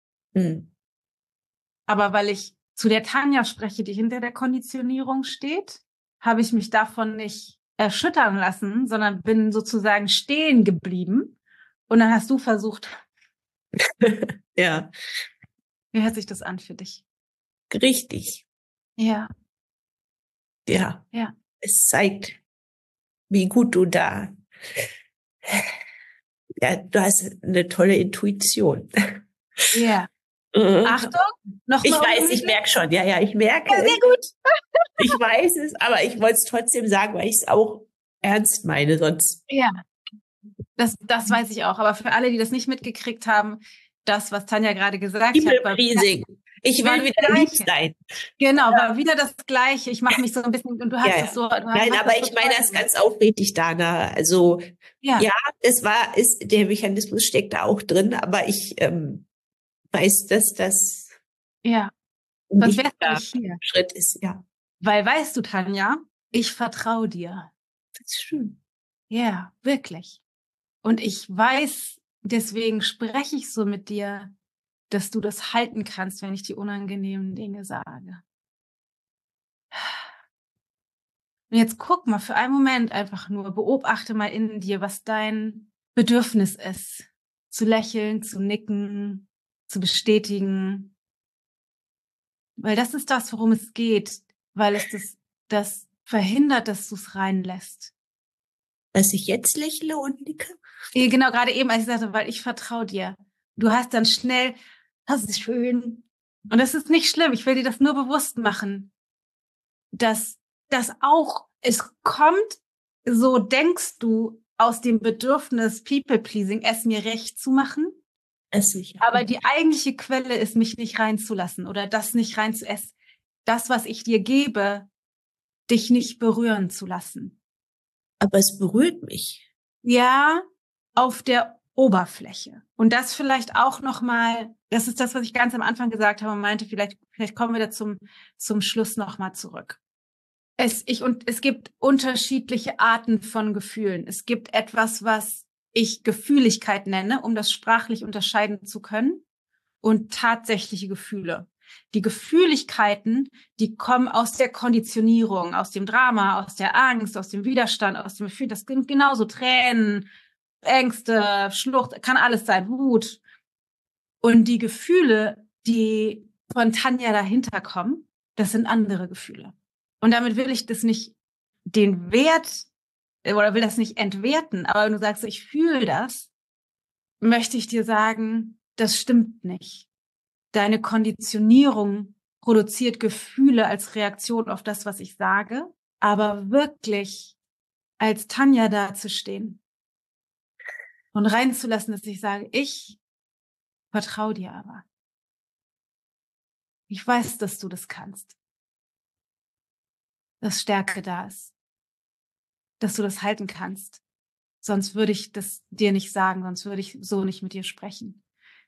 Aber weil ich zu der Tanja spreche, die hinter der Konditionierung steht, habe ich mich davon nicht erschüttern lassen, sondern bin sozusagen stehen geblieben. Und dann hast du versucht. Ja. Wie hört sich das an für dich? Richtig. Ja. Ja. Ja. Es zeigt wie gut du da, ja, du hast eine tolle Intuition. Ja. Mhm. Achtung, Ich nochmal weiß, ich unmöglich. merke schon, ja, ich merke Ja, es. sehr gut. Ich weiß es, aber ich wollte es trotzdem sagen, weil ich es auch ernst meine, sonst. Ja, das weiß ich auch. Aber für alle, die das nicht mitgekriegt haben, das, was Tanja gerade gesagt hat, People-pleasing. Ich war will das wieder lieb Gleiche. sein. Genau, war wieder das Gleiche. Ich mache mich so ein bisschen, und du Ja, hast es ja. so, du Nein, hast aber das so ich meine toll das gemacht. ganz aufrichtig, Dana. Also, Ja, ja, der Mechanismus steckt da auch drin, aber ich weiß, dass das ja. ein Sonst wärst du wichtiger nicht hier. Schritt ist. Ja, Weil weißt du, Tanja, ich vertraue dir. das ist schön. Ja, wirklich. Und ich weiß, deswegen spreche ich so mit dir, dass du das halten kannst, wenn ich die unangenehmen Dinge sage. Und jetzt guck mal für einen Moment einfach nur, beobachte mal in dir, was dein Bedürfnis ist. Zu lächeln, zu nicken, zu bestätigen. Weil das ist das, worum es geht. Weil es das verhindert, dass du es reinlässt. Dass ich jetzt lächle und nicke? Genau, gerade eben, als ich sagte, weil ich vertraue dir. Du hast dann schnell, das ist schön. Und das ist nicht schlimm. Ich will dir das nur bewusst machen, dass das auch, es kommt, so denkst du, aus dem Bedürfnis People-Pleasing, es mir recht zu machen. Das sicher. Aber die eigentliche Quelle ist, mich nicht reinzulassen oder das nicht reinzuessen. Das, was ich dir gebe, dich nicht berühren zu lassen. Aber es berührt mich. Ja, auf der Oberfläche. Und das vielleicht auch nochmal, das ist das, was ich ganz am Anfang gesagt habe und meinte, vielleicht kommen wir da zum Schluss nochmal zurück. Es gibt unterschiedliche Arten von Gefühlen. Es gibt etwas, was ich Gefühligkeit nenne, um das sprachlich unterscheiden zu können, und tatsächliche Gefühle. Die Gefühligkeiten, die kommen aus der Konditionierung, aus dem Drama, aus der Angst, aus dem Widerstand, aus dem Gefühl. Das sind genauso Tränen, Ängste, Schlucht, kann alles sein, Wut. Und die Gefühle, die von Tanja dahinter kommen, das sind andere Gefühle. Und damit will ich das nicht den Wert oder will das nicht entwerten, aber wenn du sagst, ich fühle das, möchte ich dir sagen, das stimmt nicht. Deine Konditionierung produziert Gefühle als Reaktion auf das, was ich sage, aber wirklich als Tanja dazustehen und reinzulassen, dass ich sage, ich vertraue dir aber. Ich weiß, dass du das kannst. Dass Stärke da ist. Dass du das halten kannst. Sonst würde ich das dir nicht sagen, sonst würde ich so nicht mit dir sprechen.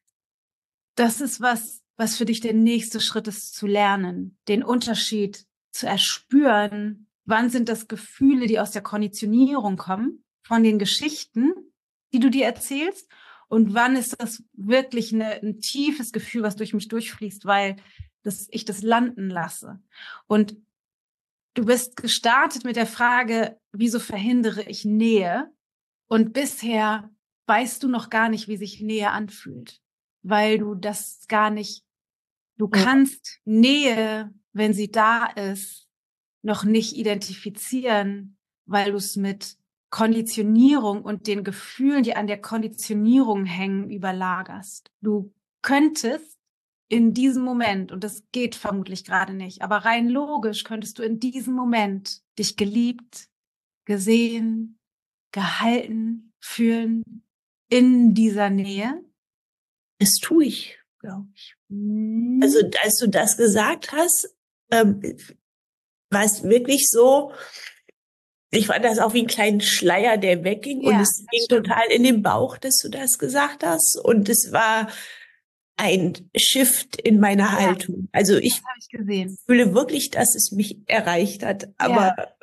Das ist was für dich der nächste Schritt ist, zu lernen, den Unterschied zu erspüren. Wann sind das Gefühle, die aus der Konditionierung kommen, von den Geschichten, die du dir erzählst? Und wann ist das wirklich ein tiefes Gefühl, was durch mich durchfließt, weil ich das landen lasse? Und du bist gestartet mit der Frage, wieso verhindere ich Nähe? Und bisher weißt du noch gar nicht, wie sich Nähe anfühlt, weil du das gar nicht, du kannst Nähe, wenn sie da ist, noch nicht identifizieren, weil du es mit Konditionierung und den Gefühlen, die an der Konditionierung hängen, überlagerst. Du könntest in diesem Moment, und das geht vermutlich gerade nicht, aber rein logisch könntest du in diesem Moment dich geliebt, gesehen, gehalten fühlen in dieser Nähe. Das tue ich, glaube ich. Also, als du das gesagt hast, war es wirklich so, ich fand das auch wie ein kleinen Schleier, der wegging, und Ja, es ging stimmt. total in den Bauch, dass du das gesagt hast, und es war ein Shift in meiner Haltung. Also ich Das habe ich gesehen. fühle wirklich, dass es mich erreicht hat, aber Ja,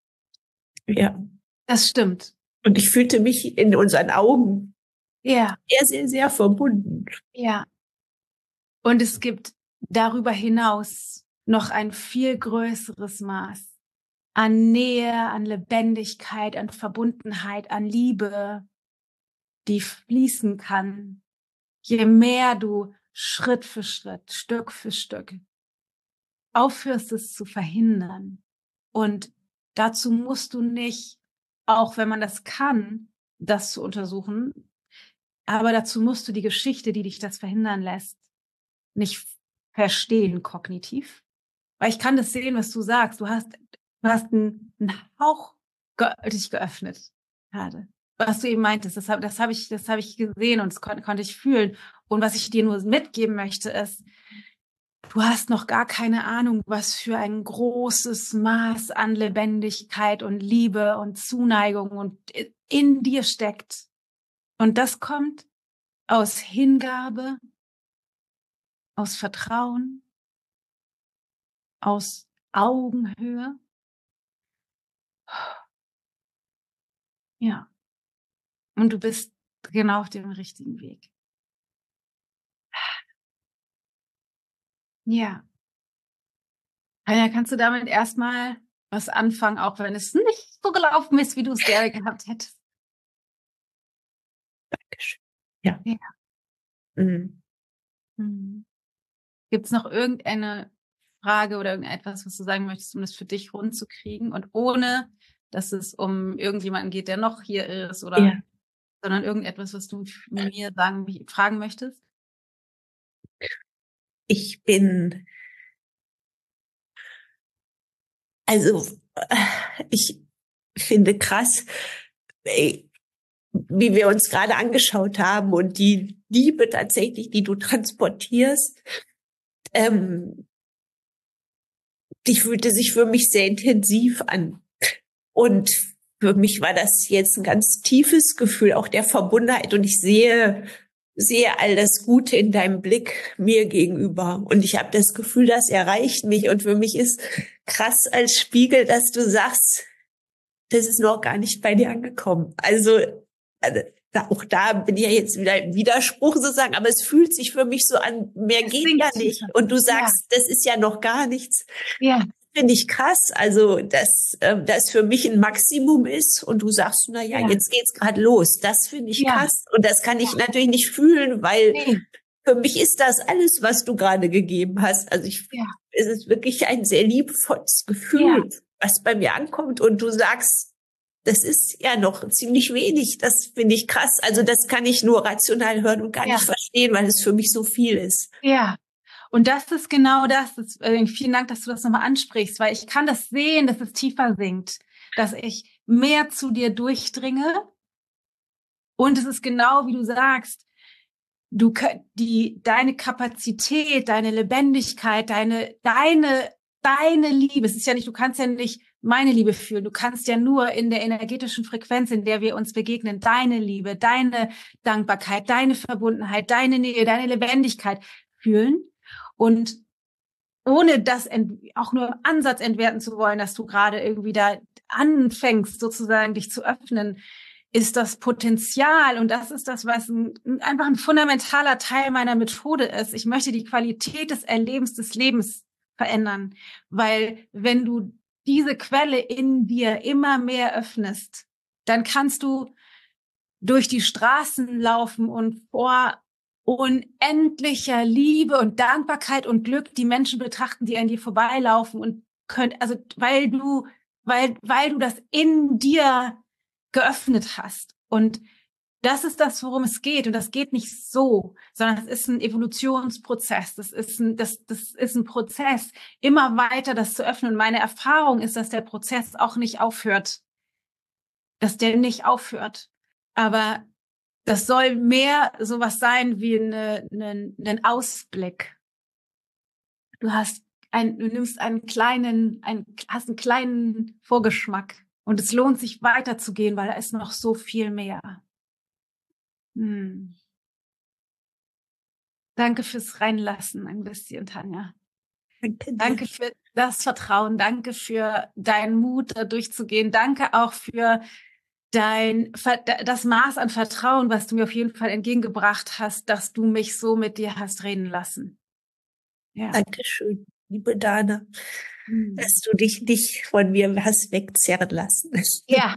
ja, das stimmt. und ich fühlte mich in unseren Augen Ja, sehr, sehr, sehr verbunden. ja. Und es gibt darüber hinaus noch ein viel größeres Maß an Nähe, an Lebendigkeit, an Verbundenheit, an Liebe, die fließen kann, je mehr du Schritt für Schritt, Stück für Stück aufhörst, es zu verhindern. Und dazu musst du nicht auch wenn man das kann, das zu untersuchen. Aber dazu musst du die Geschichte, die dich das verhindern lässt, nicht verstehen kognitiv. Weil ich kann das sehen, was du sagst. Du hast einen Hauch dich geöffnet gerade. Was du eben meintest, das hab ich gesehen und das konnte ich fühlen. Und was ich dir nur mitgeben möchte, ist, du hast noch gar keine Ahnung, was für ein großes Maß an Lebendigkeit und Liebe und Zuneigung und in dir steckt. Und das kommt aus Hingabe, aus Vertrauen, aus Augenhöhe. Ja. Und du bist genau auf dem richtigen Weg. Ja. Anja, kannst du damit erstmal was anfangen, auch wenn es nicht so gelaufen ist, wie du es gerne gehabt hättest? Dankeschön. Ja. Gibt es noch irgendeine Frage oder irgendetwas, was du sagen möchtest, um das für dich rund zu kriegen und ohne, dass es um irgendjemanden geht, der noch hier ist oder sondern irgendetwas, was du mir fragen möchtest? Ich finde krass, wie wir uns gerade angeschaut haben und die Liebe tatsächlich, die du transportierst, die fühlte sich für mich sehr intensiv an. Und für mich war das jetzt ein ganz tiefes Gefühl, auch der Verbundenheit. Und ich sehe all das Gute in deinem Blick mir gegenüber. Und ich habe das Gefühl, das erreicht mich. Und für mich ist krass als Spiegel, dass du sagst, das ist noch gar nicht bei dir angekommen. Also auch da bin ich ja jetzt wieder im Widerspruch sozusagen, aber es fühlt sich für mich so an, mehr geht ja nicht. Und du sagst, das ist ja noch gar nichts. Ja. Finde ich krass, also dass das für mich ein Maximum ist und du sagst, na ja, jetzt geht's gerade los. Das finde ich krass und das kann ich natürlich nicht fühlen, weil für mich ist das alles, was du gerade gegeben hast. Also es ist wirklich ein sehr liebevolles Gefühl, was bei mir ankommt und du sagst, das ist ja noch ziemlich wenig. Das finde ich krass. Also das kann ich nur rational hören und gar nicht verstehen, weil es für mich so viel ist. Ja. Und das ist genau das. Vielen Dank, dass du das nochmal ansprichst, weil ich kann das sehen, dass es tiefer sinkt, dass ich mehr zu dir durchdringe. Und es ist genau, wie du sagst, deine Kapazität, deine Lebendigkeit, deine Liebe. Es ist ja nicht, du kannst ja nicht meine Liebe fühlen. Du kannst ja nur in der energetischen Frequenz, in der wir uns begegnen, deine Liebe, deine Dankbarkeit, deine Verbundenheit, deine Nähe, deine Lebendigkeit fühlen. Und ohne das auch nur im Ansatz entwerten zu wollen, dass du gerade irgendwie da anfängst, sozusagen dich zu öffnen, ist das Potenzial. Und das ist das, was einfach ein fundamentaler Teil meiner Methode ist. Ich möchte die Qualität des Erlebens des Lebens verändern. Weil wenn du diese Quelle in dir immer mehr öffnest, dann kannst du durch die Straßen laufen und vor unendlicher Liebe und Dankbarkeit und Glück die Menschen betrachten, die an dir vorbeilaufen und weil du das in dir geöffnet hast. Und das ist das, worum es geht. Und das geht nicht so, sondern es ist ein Evolutionsprozess. Das ist ein Prozess, immer weiter das zu öffnen. Und meine Erfahrung ist, dass der Prozess auch nicht aufhört. Dass der nicht aufhört. Aber das soll mehr sowas sein wie einen Ausblick. Du nimmst hast einen kleinen Vorgeschmack. Und es lohnt sich weiterzugehen, weil da ist noch so viel mehr. Danke fürs Reinlassen ein bisschen, Tanja. Danke für das Vertrauen. Danke für deinen Mut, da durchzugehen. Danke auch für das Maß an Vertrauen, was du mir auf jeden Fall entgegengebracht hast, dass du mich so mit dir hast reden lassen. Ja. Dankeschön, liebe Dana, dass du dich nicht von mir hast wegzerren lassen. Ja.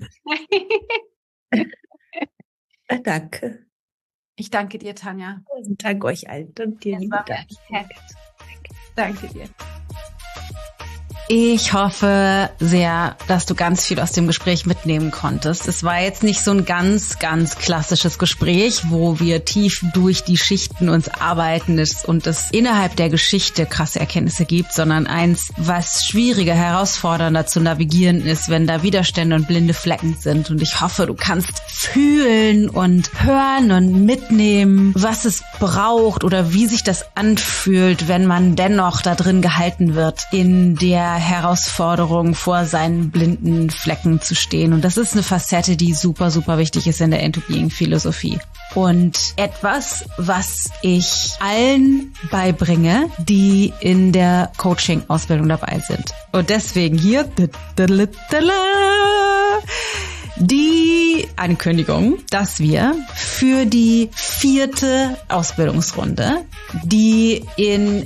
Danke. Ich danke dir, Tanja. Und danke euch allen. Und dir, liebe Dana. Danke dir. Ich hoffe sehr, dass du ganz viel aus dem Gespräch mitnehmen konntest. Es war jetzt nicht so ein ganz, ganz klassisches Gespräch, wo wir tief durch die Schichten uns arbeiten und es innerhalb der Geschichte krasse Erkenntnisse gibt, sondern eins, was schwieriger, herausfordernder zu navigieren ist, wenn da Widerstände und blinde Flecken sind. Und ich hoffe, du kannst fühlen und hören und mitnehmen, was es braucht oder wie sich das anfühlt, wenn man dennoch da drin gehalten wird, in der Herausforderung vor seinen blinden Flecken zu stehen. Und das ist eine Facette, die super, super wichtig ist in der Into-Being-Philosophie. Und etwas, was ich allen beibringe, die in der Coaching-Ausbildung dabei sind. Und deswegen hier die Ankündigung, dass wir für die 4. Ausbildungsrunde, die in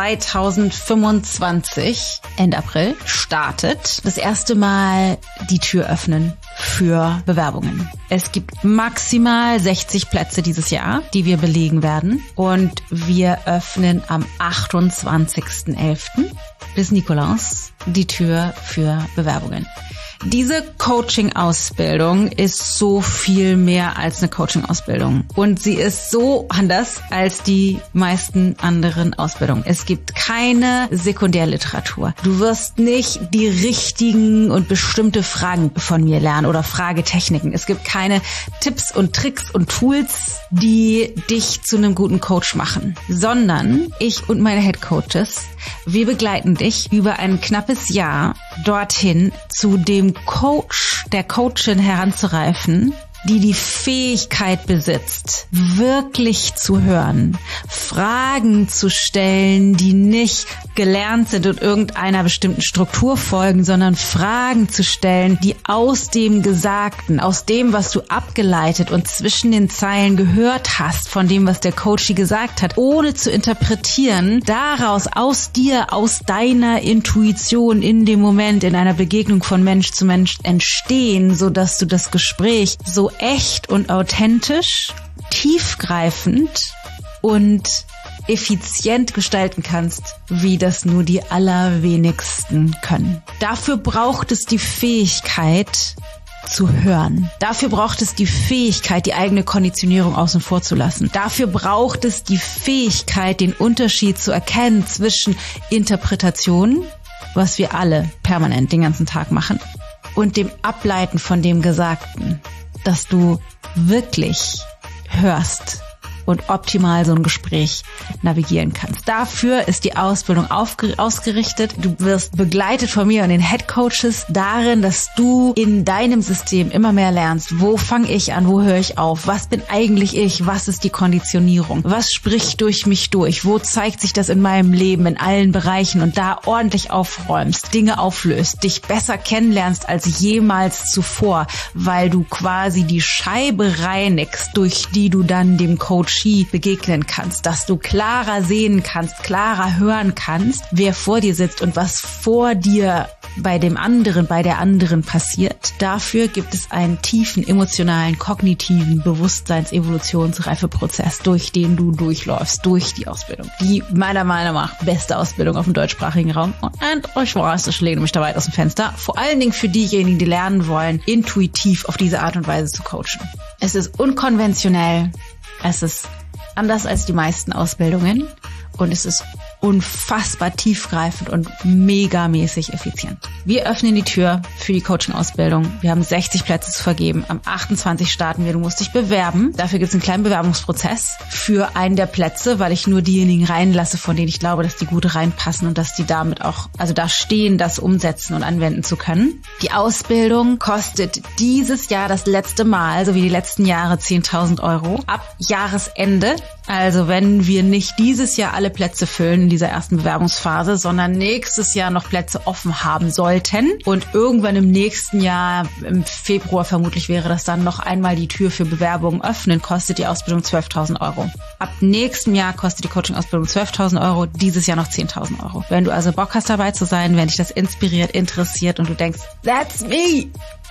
2025, Ende April, startet, das erste Mal die Tür öffnen für Bewerbungen. Es gibt maximal 60 Plätze dieses Jahr, die wir belegen werden. Und wir öffnen am 28.11. bis Nikolaus die Tür für Bewerbungen. Diese Coaching-Ausbildung ist so viel mehr als eine Coaching-Ausbildung. Und sie ist so anders als die meisten anderen Ausbildungen. Es gibt keine Sekundärliteratur. Du wirst nicht die richtigen und bestimmte Fragen von mir lernen oder Fragetechniken. Es gibt keine Tipps und Tricks und Tools, die dich zu einem guten Coach machen, sondern ich und meine Head-Coaches, wir begleiten dich über ein knappes Jahr dorthin zu dem Coach, der Coachin heranzureifen, die Fähigkeit besitzt, wirklich zu hören, Fragen zu stellen, die nicht gelernt sind und irgendeiner bestimmten Struktur folgen, sondern Fragen zu stellen, die aus dem Gesagten, aus dem, was du abgeleitet und zwischen den Zeilen gehört hast, von dem, was der Coachie gesagt hat, ohne zu interpretieren, daraus, aus dir, aus deiner Intuition in dem Moment, in einer Begegnung von Mensch zu Mensch entstehen, sodass du das Gespräch so echt und authentisch, tiefgreifend und effizient gestalten kannst, wie das nur die allerwenigsten können. Dafür braucht es die Fähigkeit zu hören. Dafür braucht es die Fähigkeit, die eigene Konditionierung außen vor zu lassen. Dafür braucht es die Fähigkeit, den Unterschied zu erkennen zwischen Interpretation, was wir alle permanent den ganzen Tag machen, und dem Ableiten von dem Gesagten, dass du wirklich hörst und optimal so ein Gespräch navigieren kannst. Dafür ist die Ausbildung ausgerichtet. Du wirst begleitet von mir und den Head Coaches darin, dass du in deinem System immer mehr lernst. Wo fange ich an? Wo höre ich auf? Was bin eigentlich ich? Was ist die Konditionierung? Was spricht durch mich durch? Wo zeigt sich das in meinem Leben, in allen Bereichen? Und da ordentlich aufräumst, Dinge auflöst, dich besser kennenlernst als jemals zuvor, weil du quasi die Scheibe reinigst, durch die du dann dem Coach begegnen kannst, dass du klarer sehen kannst, klarer hören kannst, wer vor dir sitzt und was vor dir bei dem anderen, bei der anderen passiert. Dafür gibt es einen tiefen, emotionalen, kognitiven Bewusstseins-Evolutionsreifeprozess, durch den du durchläufst, durch die Ausbildung. Die meiner Meinung nach beste Ausbildung auf dem deutschsprachigen Raum. Und ich weiß, ich lehne mich da weit aus dem Fenster. Vor allen Dingen für diejenigen, die lernen wollen, intuitiv auf diese Art und Weise zu coachen. Es ist unkonventionell. Es ist anders als die meisten Ausbildungen und es ist unfassbar tiefgreifend und megamäßig effizient. Wir öffnen die Tür für die Coaching-Ausbildung. Wir haben 60 Plätze zu vergeben. Am 28 starten wir. Du musst dich bewerben. Dafür gibt es einen kleinen Bewerbungsprozess für einen der Plätze, weil ich nur diejenigen reinlasse, von denen ich glaube, dass die gut reinpassen und dass die damit auch, also da stehen, das umsetzen und anwenden zu können. Die Ausbildung kostet dieses Jahr das letzte Mal, so wie die letzten Jahre, 10.000 €. Ab Jahresende, also wenn wir nicht dieses Jahr alle Plätze füllen in dieser ersten Bewerbungsphase, sondern nächstes Jahr noch Plätze offen haben sollten und irgendwann im nächsten Jahr, im Februar vermutlich wäre das dann noch einmal die Tür für Bewerbungen öffnen, kostet die Ausbildung 12.000 €. Ab nächstem Jahr kostet die Coaching-Ausbildung 12.000 €, dieses Jahr noch 10.000 €. Wenn du also Bock hast dabei zu sein, wenn dich das inspiriert, interessiert und du denkst, that's me,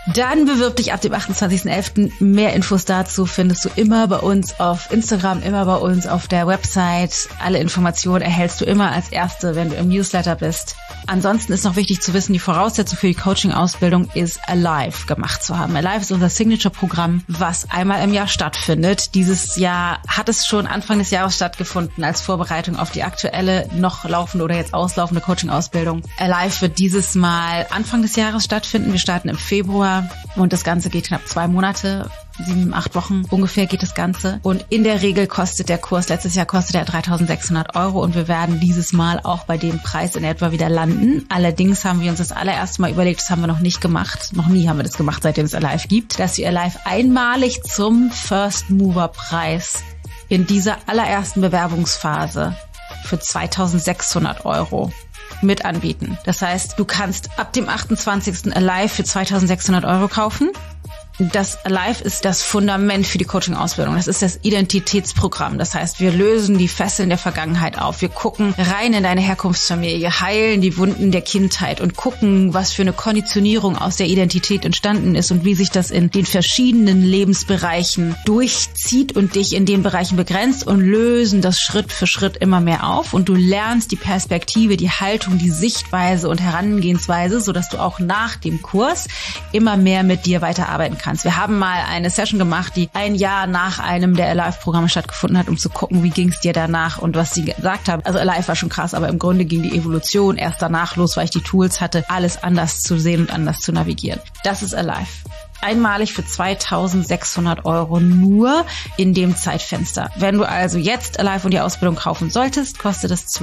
Dann bewirb dich ab dem 28.11. Mehr Infos dazu findest du immer bei uns auf Instagram, immer bei uns auf der Website. Alle Informationen erhältst du immer als Erste, wenn du im Newsletter bist. Ansonsten ist noch wichtig zu wissen, die Voraussetzung für die Coaching-Ausbildung ist Alive gemacht zu haben. Alive ist unser Signature-Programm, was einmal im Jahr stattfindet. Dieses Jahr hat es schon Anfang des Jahres stattgefunden als Vorbereitung auf die aktuelle, noch laufende oder jetzt auslaufende Coaching-Ausbildung. Alive wird dieses Mal Anfang des Jahres stattfinden. Wir starten im Februar und das Ganze geht knapp 2 Monate. 7-8 Wochen ungefähr geht das Ganze. Und in der Regel kostet der Kurs, letztes Jahr kostet er 3.600 € und wir werden dieses Mal auch bei dem Preis in etwa wieder landen. Allerdings haben wir uns das allererste Mal überlegt, das haben wir noch nicht gemacht, noch nie haben wir das gemacht, seitdem es Alive gibt, dass wir Alive einmalig zum First Mover Preis in dieser allerersten Bewerbungsphase für 2.600 € mit anbieten. Das heißt, du kannst ab dem 28. Alive für 2.600 € kaufen. Das Alive ist das Fundament für die Coaching-Ausbildung. Das ist das Identitätsprogramm. Das heißt, wir lösen die Fesseln der Vergangenheit auf. Wir gucken rein in deine Herkunftsfamilie, heilen die Wunden der Kindheit und gucken, was für eine Konditionierung aus der Identität entstanden ist und wie sich das in den verschiedenen Lebensbereichen durchzieht und dich in den Bereichen begrenzt und lösen das Schritt für Schritt immer mehr auf. Und du lernst die Perspektive, die Haltung, die Sichtweise und Herangehensweise, sodass du auch nach dem Kurs immer mehr mit dir weiterarbeiten kannst. Wir haben mal eine Session gemacht, die 1 Jahr nach einem der Alive-Programme stattgefunden hat, um zu gucken, wie ging es dir danach und was sie gesagt haben. Also Alive war schon krass, aber im Grunde ging die Evolution erst danach los, weil ich die Tools hatte, alles anders zu sehen und anders zu navigieren. Das ist Alive. Einmalig für 2.600 € nur in dem Zeitfenster. Wenn du also jetzt Alive und die Ausbildung kaufen solltest, kostet es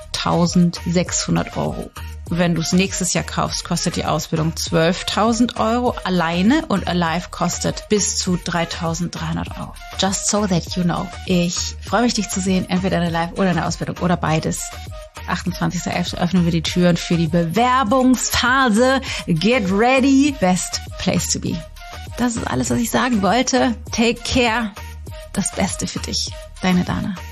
12.600 €. Wenn du es nächstes Jahr kaufst, kostet die Ausbildung 12.000 € alleine und Alive kostet bis zu 3.300 €. Just so that you know. Ich freue mich, dich zu sehen, entweder in der Alive oder in der Ausbildung oder beides. 28.11. öffnen wir die Türen für die Bewerbungsphase. Get ready. Best place to be. Das ist alles, was ich sagen wollte. Take care. Das Beste für dich. Deine Dana.